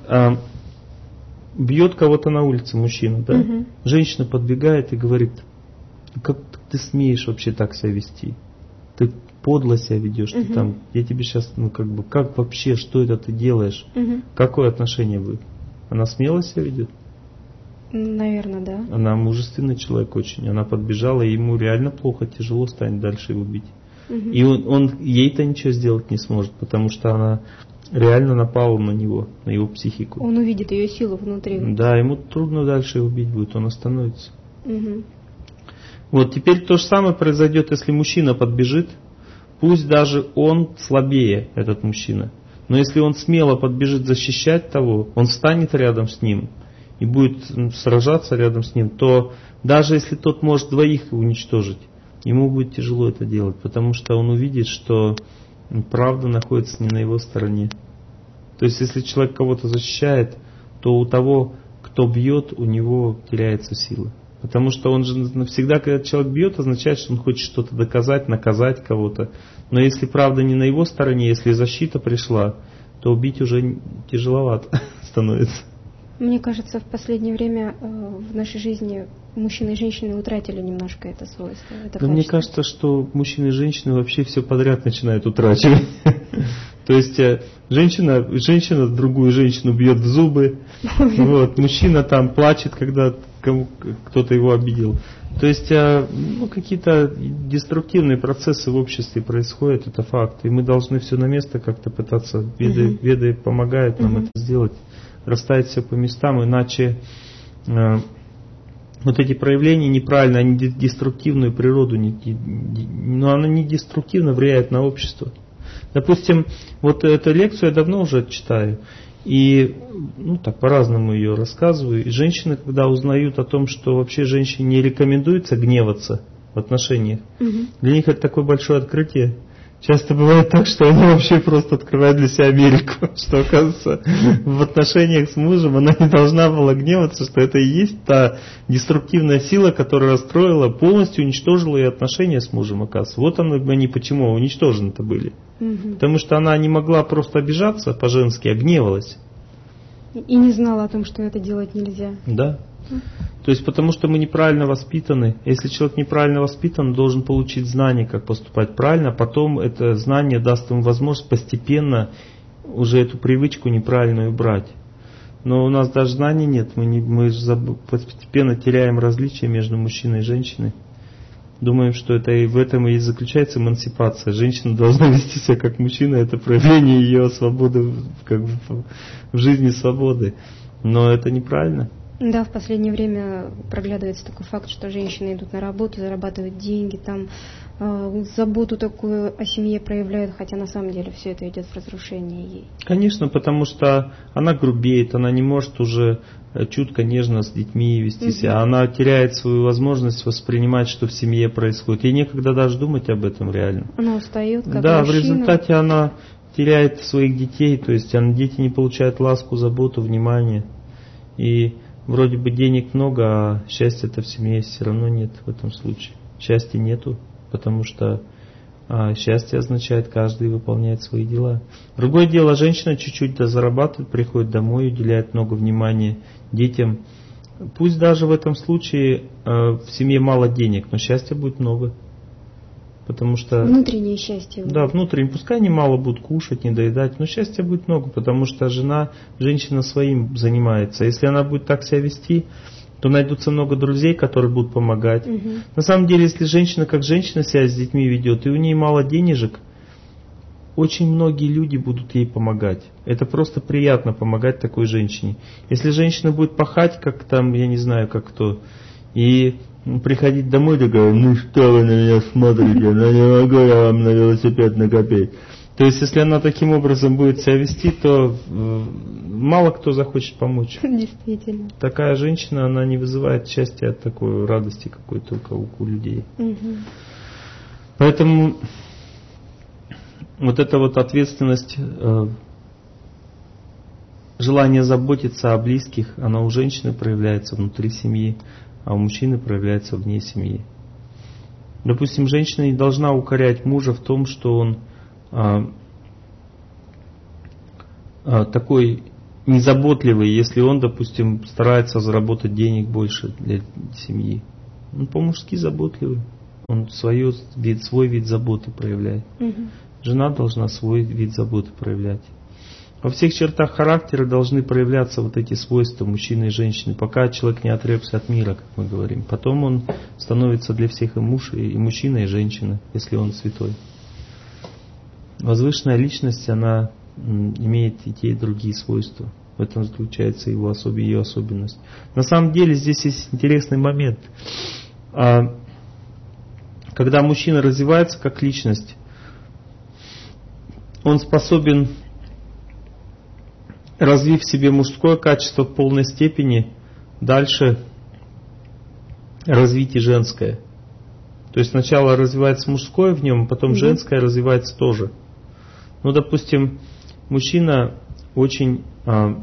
Бьет кого-то на улице мужчина, да? Угу. Женщина подбегает и говорит: как ты смеешь вообще так себя вести? Ты подло себя ведешь, угу. ты там, я тебе сейчас, ну как бы, как вообще, что это ты делаешь? Угу. Какое отношение будет? Она смело себя ведет? Наверное, да. Она мужественный человек очень. Она подбежала, и ему реально плохо, тяжело станет дальше его бить. Угу. И он, он ей-то ничего сделать не сможет, потому что она реально напала на него, на его психику. Он увидит ее силу внутри. Да, ему трудно дальше его бить будет, он остановится. Угу. Вот теперь то же самое произойдет, если мужчина подбежит, пусть даже он слабее, этот мужчина. Но если он смело подбежит защищать того, он встанет рядом с ним и будет сражаться рядом с ним, то даже если тот может двоих уничтожить, ему будет тяжело это делать, потому что он увидит, что правда находится не на его стороне. То есть если человек кого-то защищает, то у того, кто бьет, у него теряется сила. Потому что он же всегда, когда человек бьет, означает, что он хочет что-то доказать, наказать кого-то. Но если правда не на его стороне, если защита пришла, то убить уже тяжеловато становится. Мне кажется, в последнее время в нашей жизни мужчины и женщины утратили немножко это свойство. Это мне кажется, что мужчины и женщины вообще все подряд начинают утрачивать. То То есть женщина, женщина другую женщину бьет в зубы, вот, мужчина там плачет, когда кому, кто-то его обидел. То есть ну, какие-то деструктивные процессы в обществе происходят, это факт. И мы должны все на место как-то пытаться, веды, uh-huh. веды помогают нам uh-huh. это сделать, расставить все по местам, иначе э, вот эти проявления неправильно, они деструктивную природу, не, но она не деструктивно влияет на общество. Допустим, вот эту лекцию я давно уже читаю, и ну, так по-разному ее рассказываю. И женщины, когда узнают о том, что вообще женщине не рекомендуется гневаться в отношениях, угу. для них это такое большое открытие. Часто бывает так, что они вообще просто открывают для себя Америку, что, оказывается, в отношениях с мужем она не должна была гневаться, что это и есть та деструктивная сила, которая расстроила, полностью уничтожила ее отношения с мужем, оказывается. Вот они почему уничтожены-то были. Угу. Потому что она не могла просто обижаться по-женски, а гневалась. И не знала о том, что это делать нельзя. Да. То есть потому что мы неправильно воспитаны. Если человек неправильно воспитан, он должен получить знания, как поступать правильно, а потом это знание даст ему возможность постепенно уже эту привычку неправильную убрать. Но у нас даже знаний нет, мы, не, мы постепенно теряем различия между мужчиной и женщиной. Думаем, что это и в этом и заключается эмансипация. Женщина должна вести себя как мужчина, это проявление ее свободы, как бы, в жизни свободы. Но это неправильно. Да, в последнее время проглядывается такой факт, что женщины идут на работу, зарабатывают деньги, там э, заботу такую о семье проявляют, хотя на самом деле все это идет в разрушение ей. Конечно, потому что она грубеет, она не может уже чутко, нежно с детьми вести угу. себя, она теряет свою возможность воспринимать, что в семье происходит. Ей некогда даже думать об этом реально. Она устает, как Да, мужчина. В результате она теряет своих детей, то есть она, дети не получают ласку, заботу, внимание. И вроде бы денег много, а счастья-то в семье все равно нет в этом случае. Счастья нету, потому что а, счастье означает, каждый выполняет свои дела. Другое дело, женщина чуть-чуть зарабатывает, приходит домой, уделяет много внимания детям. Пусть даже в этом случае а, в семье мало денег, но счастья будет много. Потому что, внутреннее счастье. Да, внутреннее. Пускай они мало будут кушать, не доедать, но счастья будет много, потому что жена, женщина своим занимается. Если она будет так себя вести, то найдутся много друзей, которые будут помогать. Угу. На самом деле, если женщина как женщина себя с детьми ведет, и у нее мало денежек, очень многие люди будут ей помогать. Это просто приятно помогать такой женщине. Если женщина будет пахать, как там, я не знаю, как кто, и приходить домой и говорить: ну что вы на меня смотрите, ну не могу я вам на велосипед накопить. То есть, если она таким образом будет себя вести, то э, мало кто захочет помочь. Действительно. Такая женщина, она не вызывает счастья от такой радости какой-то у, у людей. Угу. Поэтому вот эта вот ответственность, э, желание заботиться о близких, она у женщины проявляется внутри семьи, а у мужчины проявляется вне семьи. Допустим, женщина не должна укорять мужа в том, что он а, а, такой незаботливый, если он, допустим, старается заработать денег больше для семьи. Он по-мужски заботливый. Он свое, вид, свой вид заботы проявляет. Угу. Жена должна свой вид заботы проявлять. Во всех чертах характера должны проявляться вот эти свойства мужчины и женщины, пока человек не отрекся от мира, как мы говорим. Потом он становится для всех и муж, и мужчина, и женщина, если он святой. Возвышенная личность, она имеет и те, и другие свойства. В этом заключается его особ... ее особенность. На самом деле здесь есть интересный момент. Когда мужчина развивается как личность, он способен, развив в себе мужское качество в полной степени, дальше развить и женское. То есть сначала развивается мужское в нем, а потом mm-hmm. женское развивается тоже. Ну, допустим, мужчина очень а,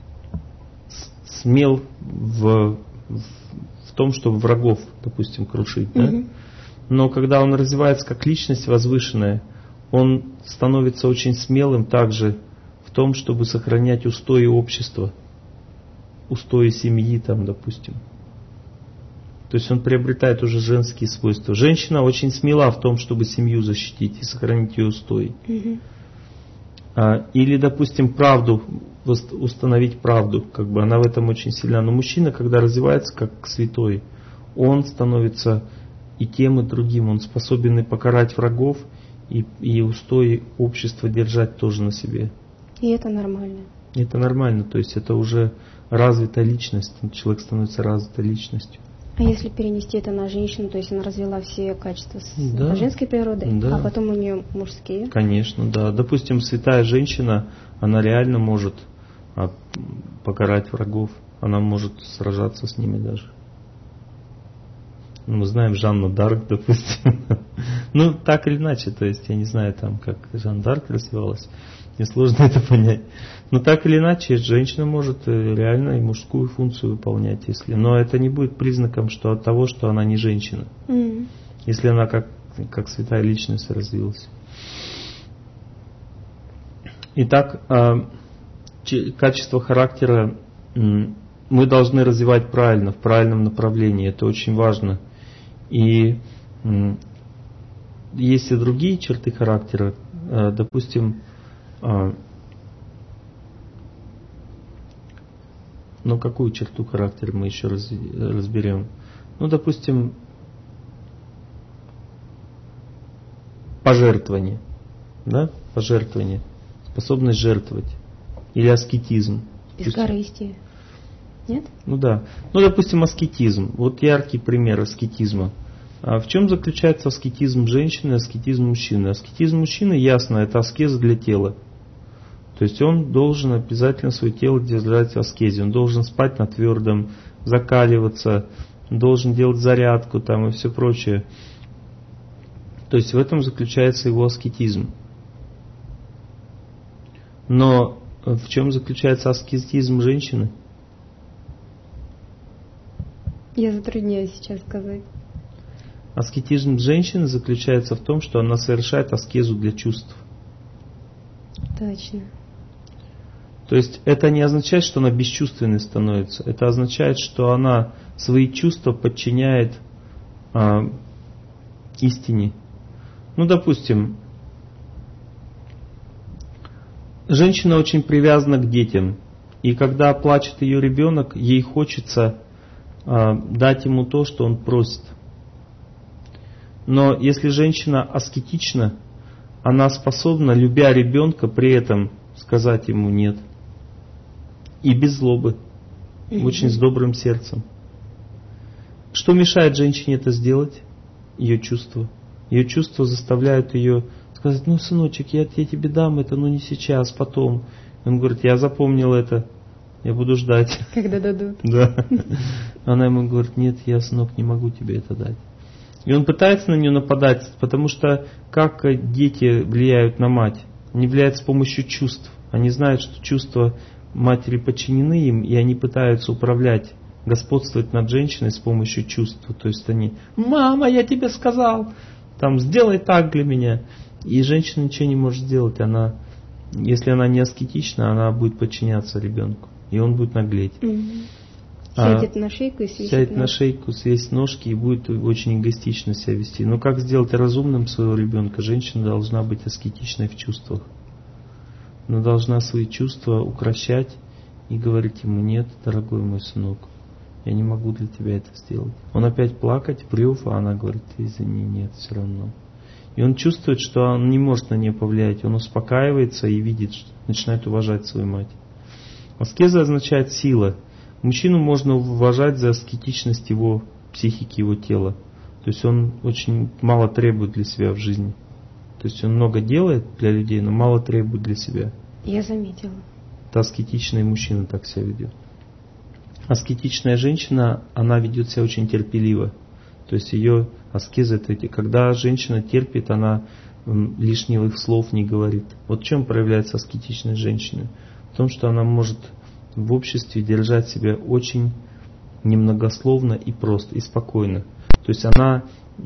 смел в, в, в том, чтобы врагов, допустим, крушить. Mm-hmm. Да? Но когда он развивается как личность возвышенная, он становится очень смелым также в том, чтобы сохранять устои общества, устои семьи, там, допустим. То есть он приобретает уже женские свойства. Женщина очень смела в том, чтобы семью защитить и сохранить ее устои. Mm-hmm. Или, допустим, правду, установить правду, как бы она в этом очень сильна. Но мужчина, когда развивается как святой, он становится и тем, и другим. Он способен и покарать врагов, и, и устои общества держать тоже на себе. И это нормально. Это нормально, то есть это уже развитая личность, человек становится развитой личностью. А если перенести это на женщину, то есть она развила все качества с да, женской природы, да. а потом у нее мужские? Конечно, да. Допустим, святая женщина, она реально может а, покарать врагов, она может сражаться с ними даже. Мы знаем Жанну Дарк, допустим. Ну, так или иначе, то есть я не знаю там, как Жанна Дарк развивалась, мне сложно это понять. Но так или иначе, женщина может реально и мужскую функцию выполнять, если. Но это не будет признаком что от того, что она не женщина. Mm. Если она как, как святая личность развилась. Итак, качество характера мы должны развивать правильно, в правильном направлении. Это очень важно. И есть и другие черты характера. Допустим, ну какую черту характера мы еще раз, разберем? Ну, допустим, пожертвование. Да? Пожертвование. Способность жертвовать. Или аскетизм. Бескорыстие. Нет? Ну да. Ну, допустим, аскетизм. Вот яркий пример аскетизма. А в чем заключается аскетизм женщины и аскетизм мужчины? Аскетизм мужчины, ясно, это аскеза для тела. То есть он должен обязательно свое тело держать в аскезе. Он должен спать на твердом, закаливаться, должен делать зарядку там и все прочее. То есть в этом заключается его аскетизм. Но в чем заключается аскетизм женщины? Я затрудняюсь сейчас сказать. Аскетизм женщины заключается в том, что она совершает аскезу для чувств. Точно. То есть это не означает, что она бесчувственной становится. Это означает, что она свои чувства подчиняет а, истине. Ну, допустим, женщина очень привязана к детям. И когда плачет ее ребенок, ей хочется а, дать ему то, что он просит. Но если женщина аскетична, она способна, любя ребенка, при этом сказать ему нет. И без злобы. Mm-hmm. Очень с добрым сердцем. Что мешает женщине это сделать? Ее чувства. Ее чувства заставляют ее сказать: ну, сыночек, я, я тебе дам это, но не сейчас, потом. И он говорит: я запомнил это, я буду ждать. Когда дадут. Да. Она ему говорит: нет, я, сынок, не могу тебе это дать. И он пытается на нее нападать, потому что как дети влияют на мать? Они влияют с помощью чувств. Они знают, что чувства матери подчинены им, и они пытаются управлять, господствовать над женщиной с помощью чувств. То есть они: мама, я тебе сказал, там, сделай так для меня. И женщина ничего не может сделать. Она, если она не аскетична, она будет подчиняться ребенку, и он будет наглеть. Mm-hmm. Сядет а, на шейку и свесит Сядет ножки. на шейку, свесит ножки и будет очень эгоистично себя вести. Но как сделать разумным своего ребенка? Женщина должна быть аскетичной в чувствах. Она должна свои чувства укрощать и говорить ему: нет, дорогой мой сынок, я не могу для тебя это сделать. Он опять плакать, прёв, а она говорит: извини, нет, все равно. И он чувствует, что он не может на нее повлиять. Он успокаивается и видит, что начинает уважать свою мать. Аскеза означает сила. Мужчину можно уважать за аскетичность его психики, его тела. То есть он очень мало требует для себя в жизни. То есть он много делает для людей, но мало требует для себя. Я заметила. Это аскетичный мужчина так себя ведет. Аскетичная женщина, она ведет себя очень терпеливо. То есть ее аскеза, это когда женщина терпит, она лишних слов не говорит. Вот в чем проявляется аскетичность женщины? В том, что она может в обществе держать себя очень немногословно и просто, и спокойно. То есть она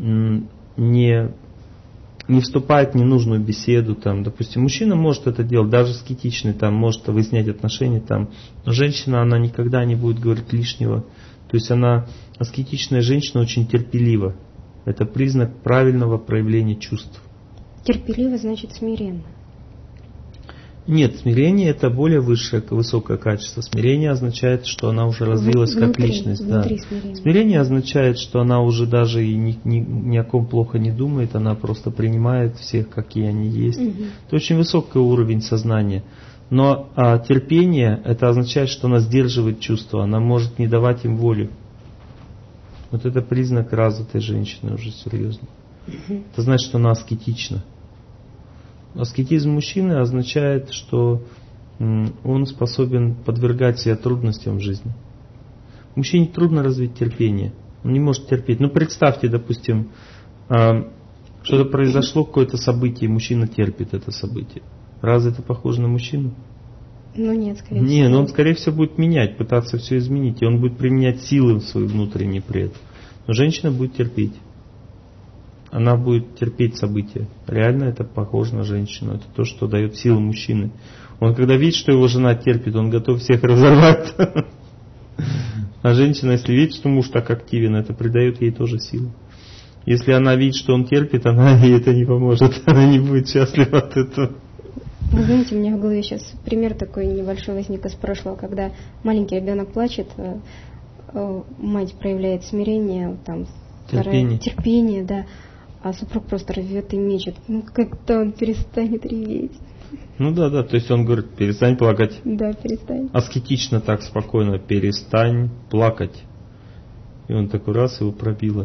не, не вступает в ненужную беседу. Там, допустим, мужчина может это делать, даже аскетичный, там, может выяснять отношения. Там, но женщина, она никогда не будет говорить лишнего. То есть она, аскетичная женщина, очень терпелива. Это признак правильного проявления чувств. Терпеливо значит смиренно. Нет, смирение это более высшее, высокое качество. Смирение означает, что она уже развилась внутри, как личность. Да. Смирение. смирение означает, что она уже даже и ни, ни, ни о ком плохо не думает, она просто принимает всех, какие они есть. Угу. Это очень высокий уровень сознания. Но а, терпение это означает, что она сдерживает чувства, она может не давать им волю. Вот это признак развитой женщины уже серьезно. Угу. Это значит, что она аскетична. Аскетизм мужчины означает, что он способен подвергать себя трудностям в жизни. Мужчине трудно развить терпение. Он не может терпеть. Ну, представьте, допустим, что-то произошло, какое-то событие, и мужчина терпит это событие. Разве это похоже на мужчину? Ну нет, скорее всего. Не, но он, скорее всего, будет менять, пытаться все изменить. И он будет применять силы свои внутренние при этом. Но женщина будет терпеть. Она будет терпеть события. Реально это похоже на женщину. Это то, что дает силу мужчины. Он когда видит, что его жена терпит, он готов всех разорвать. А женщина, если видит, что муж так активен, это придает ей тоже силу. Если она видит, что он терпит, она ей это не поможет. Она не будет счастлива от этого. Вы знаете, у меня в голове сейчас пример такой небольшой возник из прошлого, когда маленький ребенок плачет, мать проявляет смирение, там, терпение. терпение, да. А супруг просто рвет и мечет. Ну, как-то он перестанет реветь. Ну да, да, то есть он говорит, перестань плакать. Да, перестань. Аскетично так, спокойно, перестань плакать. И он такой раз его пробило.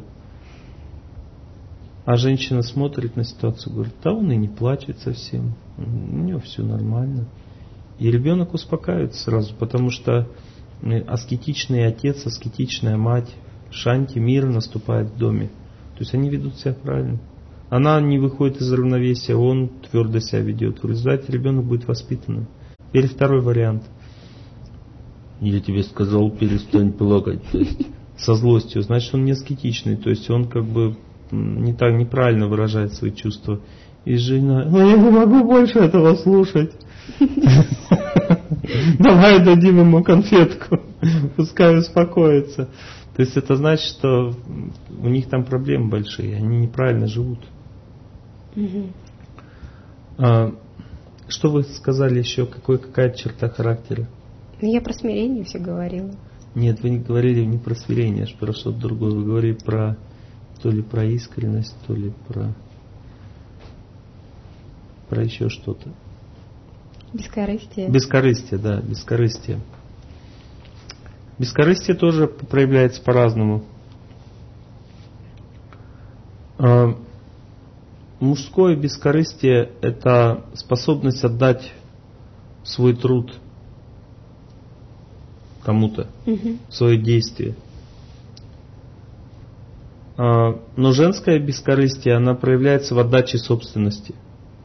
А женщина смотрит на ситуацию, говорит, да он и не плачет совсем. У него все нормально. И ребенок успокаивается сразу, потому что аскетичный отец, аскетичная мать, шанти, мир наступает в доме. То есть они ведут себя правильно. Она не выходит из равновесия, он твердо себя ведет. В результате ребенок будет воспитанным. Теперь второй вариант. Я тебе сказал, перестань плакать. То есть, со злостью. Значит, он не аскетичный. То есть он как бы не так неправильно выражает свои чувства. И жена, ну я не могу больше этого слушать. Давай дадим ему конфетку. Пускай успокоится. То есть это значит, что у них там проблемы большие, они неправильно живут. Угу. А, что вы сказали еще, какой, какая черта характера? Ну, я про смирение все говорила. Нет, вы не говорили не про смирение, а про что-то другое. Вы говорили про то ли про искренность, то ли про, про еще что-то. Бескорыстие. Бескорыстие, да, бескорыстие. Бескорыстие тоже проявляется по-разному. Мужское бескорыстие – это способность отдать свой труд кому-то, угу. свое действие. Но женское бескорыстие, она проявляется в отдаче собственности.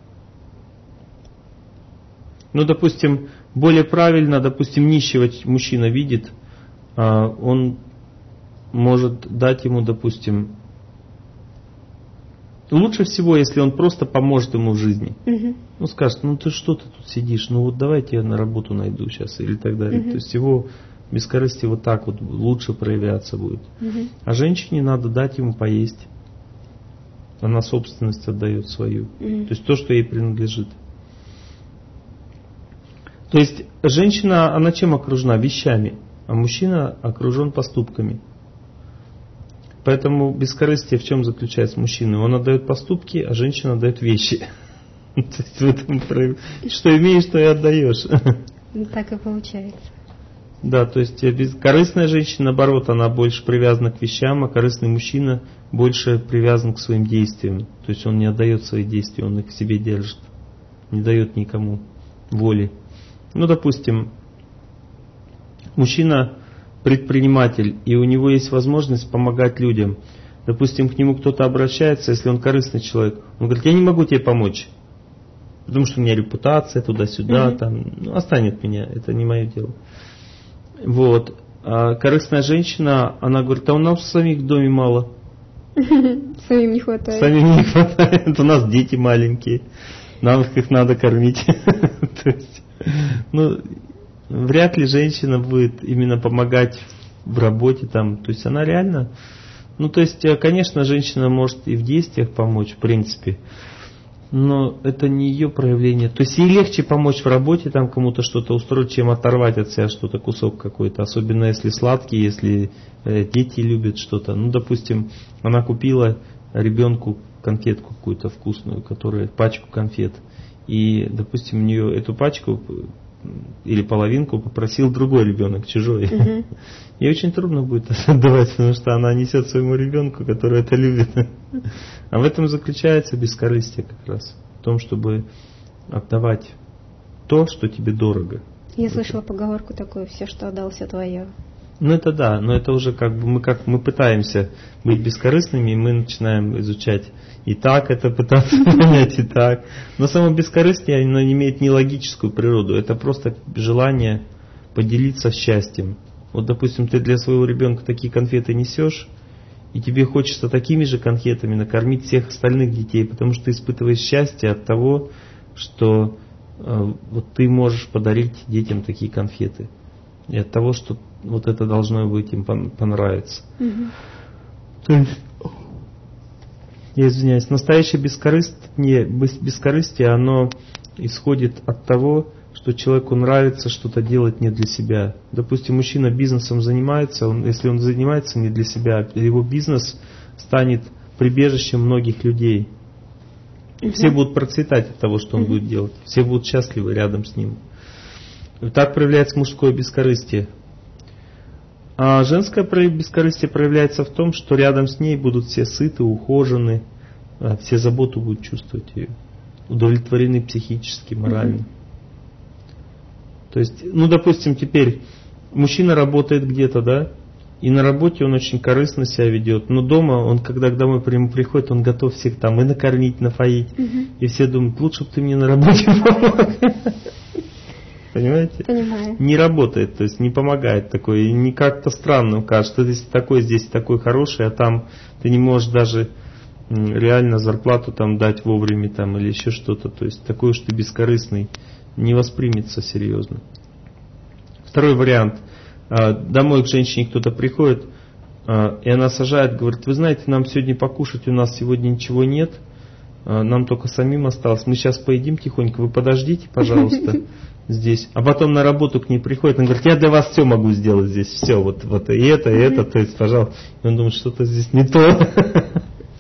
Ну, допустим, более правильно, допустим, нищего мужчина видит, он может дать ему, допустим, лучше всего, если он просто поможет ему в жизни. Uh-huh. Ну, скажет, ну ты что ты тут сидишь, ну вот давайте я на работу найду сейчас, или так далее. Uh-huh. То есть его бескорыстие вот так вот лучше проявляться будет. Uh-huh. А женщине надо дать ему поесть. Она собственность отдает свою. Uh-huh. То есть то, что ей принадлежит. То есть женщина, она чем окружена? Вещами. А мужчина окружен поступками. Поэтому бескорыстие в чем заключается мужчина? Он отдает поступки, а женщина отдает вещи. Что имеешь, то и отдаешь. Так и получается. Да, то есть корыстная женщина, наоборот, она больше привязана к вещам, а корыстный мужчина больше привязан к своим действиям. То есть он не отдает свои действия, он их в себе держит. Не дает никому воли. Ну, допустим, мужчина предприниматель, и у него есть возможность помогать людям. Допустим, к нему кто-то обращается, если он корыстный человек, он говорит, я не могу тебе помочь, потому что у меня репутация туда-сюда, mm-hmm. там, ну, останет меня, это не мое дело. Вот. А корыстная женщина, она говорит, а у нас самих в доме мало. Самим не хватает. Самим не хватает, у нас дети маленькие, нам их надо кормить. То есть, ну, вряд ли женщина будет именно помогать в работе там. То есть она реально... Ну, то есть, конечно, женщина может и в действиях помочь, в принципе. Но это не ее проявление. То есть ей легче помочь в работе, там кому-то что-то устроить, чем оторвать от себя что-то, кусок какой-то. Особенно если сладкий, если э, дети любят что-то. Ну, допустим, она купила ребенку конфетку какую-то вкусную, которая, пачку конфет. И, допустим, у нее эту пачку или половинку попросил другой ребенок, чужой. Uh-huh. Ей очень трудно будет отдавать, потому что она несет своему ребенку, который это любит. А в этом заключается бескорыстие как раз. В том, чтобы отдавать то, что тебе дорого. Я это. слышала поговорку такую: все, что отдал, все твое. Ну это да, но это уже как бы мы как мы пытаемся быть бескорыстными, и мы начинаем изучать и так это пытаться понять, и так. Но само бескорыстие, оно не имеет ни логическую природу, это просто желание поделиться счастьем. Вот, допустим, ты для своего ребенка такие конфеты несешь, и тебе хочется такими же конфетами накормить всех остальных детей, потому что ты испытываешь счастье от того, что э, вот ты можешь подарить детям такие конфеты. И от того, что вот это должно быть им понравиться. Mm-hmm. То есть, я извиняюсь, настоящее бескорыстие, бескорыстие, оно исходит от того, что человеку нравится что-то делать не для себя. Допустим, мужчина бизнесом занимается, он, если он занимается не для себя, его бизнес станет прибежищем многих людей. Uh-huh. Все будут процветать от того, что он uh-huh. будет делать. Все будут счастливы рядом с ним. И так проявляется мужское бескорыстие. А женское бескорыстие проявляется в том, что рядом с ней будут все сыты, ухожены, все заботу будут чувствовать ее, удовлетворены психически, морально. Mm-hmm. То есть, ну, допустим, теперь мужчина работает где-то, да, и на работе он очень корыстно себя ведет, но дома он, когда домой к нему приходит, он готов всех там и накормить, напоить, mm-hmm. и все думают: лучше бы ты мне на работе помог. Понимаете? Понимаю. Не работает, то есть не помогает такой. И не как-то странно кажется, что ты такой здесь такой хороший, а там ты не можешь даже реально зарплату там дать вовремя там, или еще что-то. То есть такой уж ты бескорыстный, не воспримется серьезно. Второй вариант. Домой к женщине кто-то приходит, и она сажает, говорит: вы знаете, нам сегодня покушать у нас сегодня ничего нет, нам только самим осталось, мы сейчас поедим тихонько, вы подождите, пожалуйста. Здесь, а потом на работу к ней приходит, он говорит: я для вас все могу сделать здесь, все, вот, вот и это, и это, то есть, пожалуйста. И он думает, что-то здесь не то.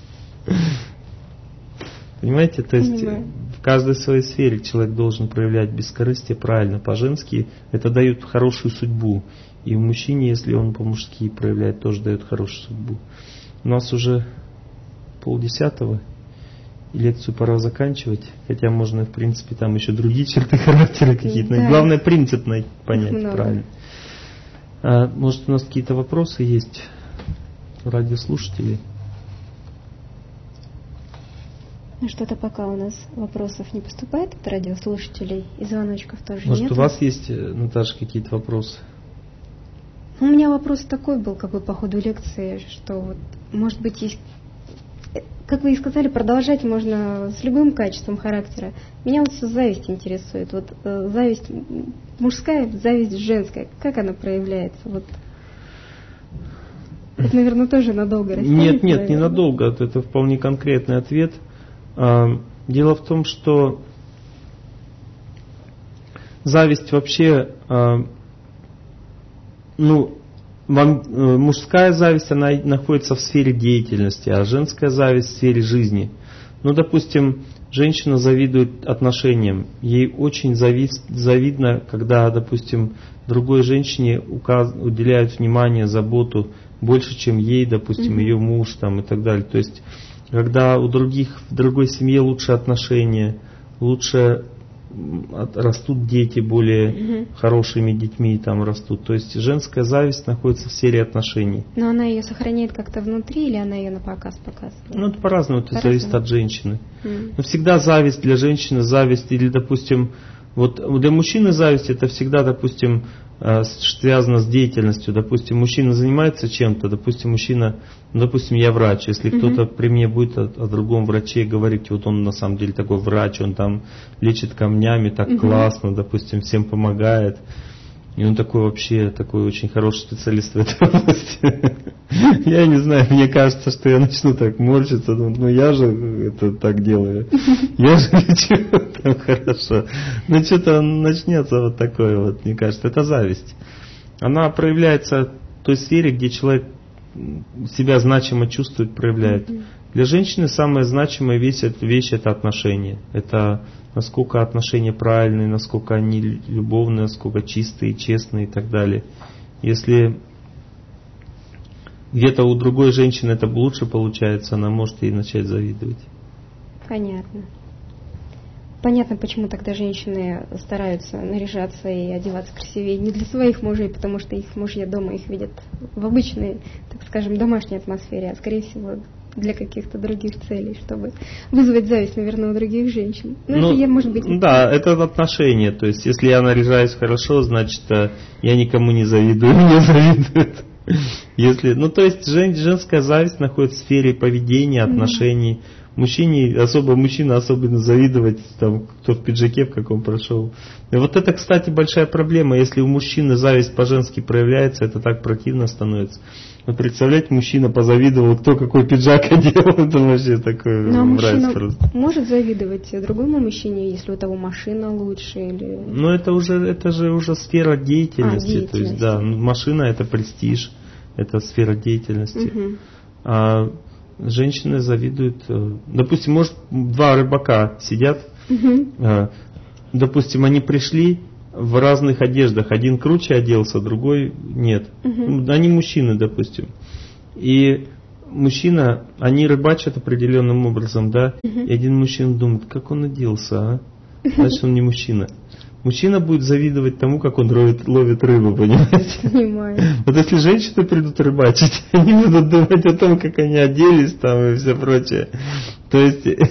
Понимаете, то есть в каждой своей сфере человек должен проявлять бескорыстие правильно, по-женски, это дает хорошую судьбу. И в мужчине, если он по-мужски проявляет, тоже дает хорошую судьбу. У нас уже полдесятого. И лекцию пора заканчивать, хотя можно, в принципе, там еще другие черты характера какие-то. Да. Главное, принцип понять много. Правильно. А, может, у нас какие-то вопросы есть у радиослушателей? Ну, что-то пока у нас вопросов не поступает от радиослушателей, и звоночков тоже может, нет. Может, у вас есть, Наташа, какие-то вопросы? У меня вопрос такой был, как бы по ходу лекции, что вот, может быть, есть... Как вы и сказали, продолжать можно с любым качеством характера. Меня вот зависть интересует. Вот э, зависть мужская, зависть женская. Как она проявляется? Вот. Это, наверное, тоже надолго растянется. Нет, нет, наверное. не надолго. Это вполне конкретный ответ. Дело в том, что зависть вообще, ну, мужская зависть, она находится в сфере деятельности, а женская зависть в сфере жизни. Ну, допустим, женщина завидует отношениям. Ей очень завид, завидно, когда, допустим, другой женщине указ, уделяют внимание, заботу больше, чем ей, допустим, mm-hmm. ее муж там, и так далее. То есть, когда у других, в другой семье лучше отношения, лучше растут дети, более угу. хорошими детьми там растут. То есть женская зависть находится в сфере отношений. Но она ее сохраняет как-то внутри или она ее на показ показывает? Ну, это по-разному, это по-разному. зависит от женщины. Mm. Но всегда зависть для женщины, зависть, или, допустим, вот для мужчины зависть это всегда, допустим, связано с деятельностью. Допустим, мужчина занимается чем-то, допустим, мужчина, ну, допустим, я врач, если mm-hmm. кто-то при мне будет о, о другом враче говорить, вот он на самом деле такой врач, он там лечит камнями, так mm-hmm. классно, допустим, всем помогает, и он такой вообще, такой очень хороший специалист в этой области. Я не знаю, мне кажется, что я начну так морщиться. Ну, я же это так делаю. Я же ничего там хорошо. Ну, что-то начнется вот такое вот, мне кажется. Это зависть. Она проявляется в той сфере, где человек себя значимо чувствует, проявляет. Для женщины самая значимая вещь, вещь это отношения. Это насколько отношения правильные, насколько они любовные, насколько чистые, честные и так далее. Если где-то у другой женщины это лучше получается, она может ей начать завидовать. Понятно. Понятно, почему тогда женщины стараются наряжаться и одеваться красивее не для своих мужей, потому что их мужья дома их видят в обычной, так скажем, домашней атмосфере, а скорее всего для каких-то других целей, чтобы вызвать зависть, наверное, у других женщин. Ну, ну, это я, может быть... Да, это отношения. То есть, если я наряжаюсь хорошо, значит, я никому не завидую, мне завидуют. Если, ну, то есть, жен, женская зависть находится в сфере поведения, отношений. Mm-hmm. Мужчине, особо мужчина особенно завидовать, там, кто в пиджаке в каком прошел. И вот это, кстати, большая проблема. Если у мужчины зависть по-женски проявляется, это так противно становится. Вот представляете, мужчина позавидовал, кто какой пиджак одел, это вообще такое. Но мужчина просто может завидовать другому мужчине, если у того машина лучше или... Ну это уже, это же уже сфера деятельности. А, деятельность. То есть, да, машина это престиж, это сфера деятельности. Угу. А женщины завидуют, допустим, может два рыбака сидят, угу. допустим, они пришли в разных одеждах, один круче оделся, другой нет. Угу. Они мужчины, допустим. И мужчина, они рыбачат определенным образом, да, угу. И один мужчина думает, как он оделся, а? Значит, он не мужчина. Мужчина будет завидовать тому, как он ловит, ловит рыбу, понимаете? Понимаю. Вот если женщины придут рыбачить, они будут думать о том, как они оделись там и все прочее. То есть, и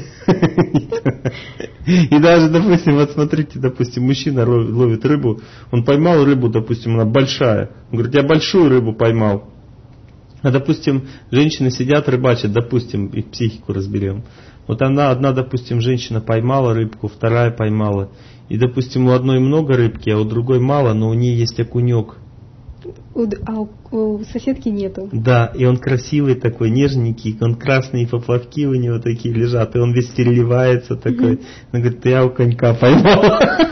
даже, допустим, вот смотрите, допустим, мужчина ловит рыбу, он поймал рыбу, допустим, она большая. Он говорит, я большую рыбу поймал. А, допустим, женщины сидят, рыбачат, допустим, их психику разберем. Вот она, одна, допустим, женщина поймала рыбку, вторая поймала. И, допустим, у одной много рыбки, а у другой мало, но у нее есть окунек. У, а у, у соседки нету. Да, и он красивый такой, нежненький, он красный, поплавки у него такие лежат, и он весь переливается такой. Mm-hmm. Он говорит, я у конька поймал.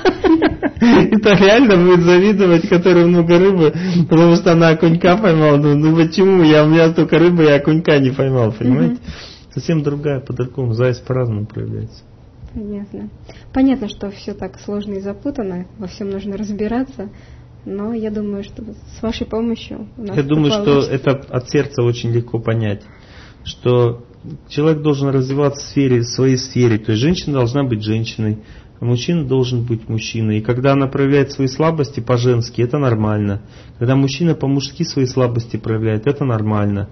И так реально будет завидовать, который много рыбы, потому что она окунька поймала. Ну почему? Я, у меня столько рыбы, я окунька не поймал, понимаете? Совсем другая, по-другому, зависть по-разному проявляется. Понятно. Понятно, что все так сложно и запутано, во всем нужно разбираться, но я думаю, что с вашей помощью у нас Я думаю, получится. что это от сердца очень легко понять, что человек должен развиваться в сфере, в своей сфере, то есть женщина должна быть женщиной, а мужчина должен быть мужчиной. И когда она проявляет свои слабости по-женски, это нормально. Когда мужчина по-мужски свои слабости проявляет, это нормально.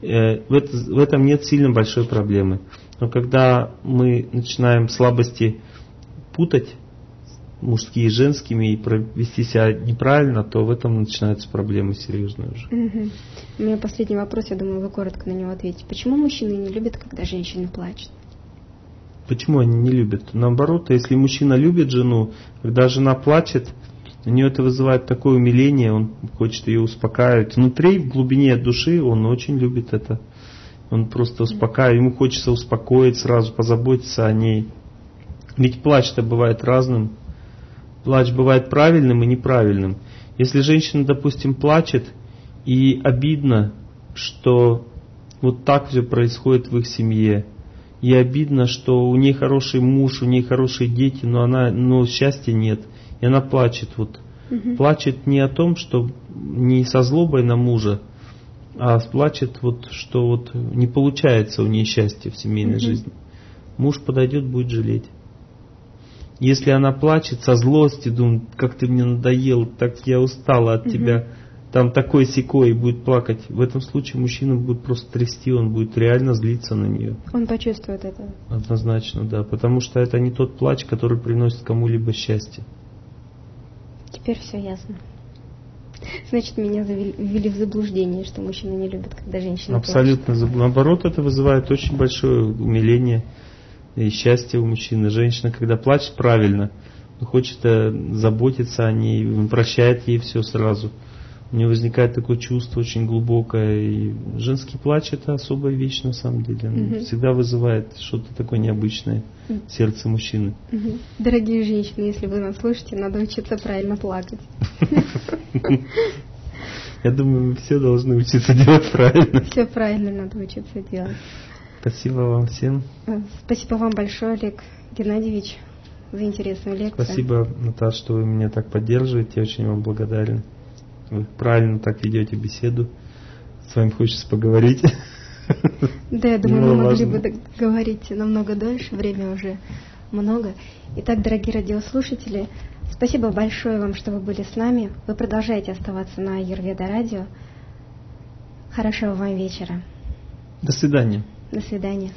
В этом нет сильно большой проблемы. Но когда мы начинаем слабости путать, мужские и женскими, и вести себя неправильно, то в этом начинаются проблемы серьезные уже. Угу. У меня последний вопрос, я думаю, вы коротко на него ответите. Почему мужчины не любят, когда женщина плачет? Почему они не любят? Наоборот, если мужчина любит жену, когда жена плачет, у нее это вызывает такое умиление, он хочет ее успокаивать. Внутри, в глубине души, он очень любит это. Он просто успокаивает, ему хочется успокоить сразу, позаботиться о ней. Ведь плач-то бывает разным. Плач бывает правильным и неправильным. Если женщина, допустим, плачет, и обидно, что вот так все происходит в их семье, и обидно, что у нее хороший муж, у нее хорошие дети, но, она, но счастья нет, и она плачет. Вот. Угу. Плачет не о том, что не со злобой на мужа, а плачет, вот, что вот не получается у нее счастья в семейной угу. жизни. Муж подойдет, будет жалеть. Если она плачет со злости, думает, как ты мне надоел, так я устала от угу. тебя, там такой сякой, и будет плакать. В этом случае мужчина будет просто трясти, он будет реально злиться на нее. Он почувствует это. Однозначно, да, потому что это не тот плач, который приносит кому-либо счастье. Теперь все ясно. Значит, меня ввели в заблуждение, что мужчина не любит, когда женщина Абсолютно. плачет. Наоборот, это вызывает очень большое умиление и счастье у мужчины. Женщина, когда плачет правильно, хочет заботиться о ней, прощает ей все сразу. У меня возникает такое чувство очень глубокое. И женский плач — это особая вещь на самом деле. Он Мгм. всегда вызывает что-то такое необычное в сердце мужчины. Мгм. Дорогие женщины, если вы нас слышите, надо учиться правильно плакать. Я думаю, мы все должны учиться делать правильно. Все правильно надо учиться делать. Спасибо вам всем. Э, Спасибо вам большое, Олег Геннадьевич, за интересную лекцию. Спасибо, Наташа, что вы меня так поддерживаете. Я очень вам благодарен. Вы правильно так ведете беседу. С вами хочется поговорить. Да, я думаю, мы Немало могли важно. бы говорить намного дольше, время уже много. Итак, дорогие радиослушатели, спасибо большое вам, что вы были с нами. Вы продолжаете оставаться на Аюрведа радио. Хорошего вам вечера. До свидания. До свидания.